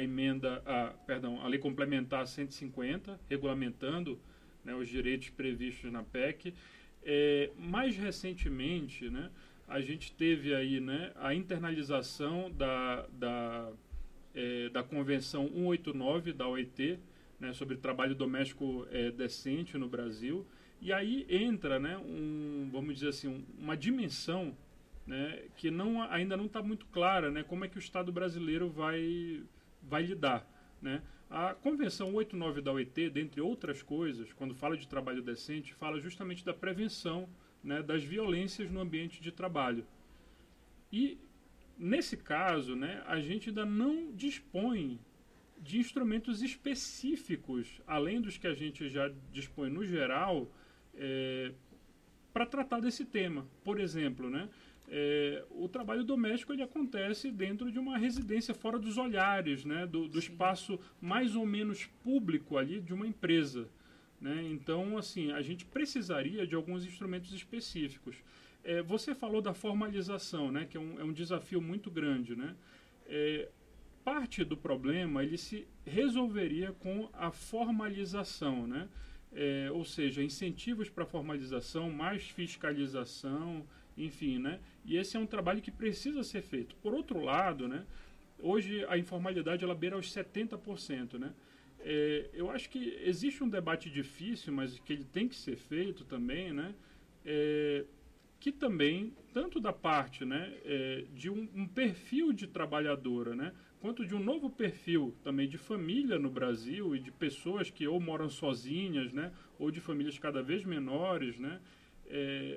Lei Complementar 150, regulamentando, né, os direitos previstos na PEC. Mais recentemente, né, a gente teve aí, né, a internalização da Convenção 189 da OIT, né, sobre trabalho doméstico decente no Brasil. E aí entra, né, vamos dizer assim, uma dimensão, né, que ainda não está muito clara, né, como é que o Estado brasileiro vai lidar, né? A Convenção 189 da OIT, dentre outras coisas, quando fala de trabalho decente, fala justamente da prevenção, né, das violências no ambiente de trabalho. E, nesse caso, né, a gente ainda não dispõe de instrumentos específicos, além dos que a gente já dispõe no geral, para tratar desse tema. Por exemplo, né, o trabalho doméstico ele acontece dentro de uma residência fora dos olhares, né, do espaço mais ou menos público ali de uma empresa, né? Então, assim, a gente precisaria de alguns instrumentos específicos. Você falou da formalização, né, que é um desafio muito grande, né? Parte do problema ele se resolveria com a formalização, né? Ou seja, incentivos para formalização, mais fiscalização, enfim, né? E esse é um trabalho que precisa ser feito. Por outro lado, né, hoje a informalidade ela beira aos 70%, né? Eu acho que existe um debate difícil, mas que ele tem que ser feito também, né? Que também, tanto da parte, né, de um perfil de trabalhadora, né, quanto de um novo perfil também de família no Brasil e de pessoas que ou moram sozinhas, né, ou de famílias cada vez menores, né,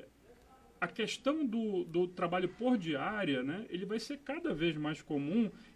a questão do trabalho por diária, né, ele vai ser cada vez mais comum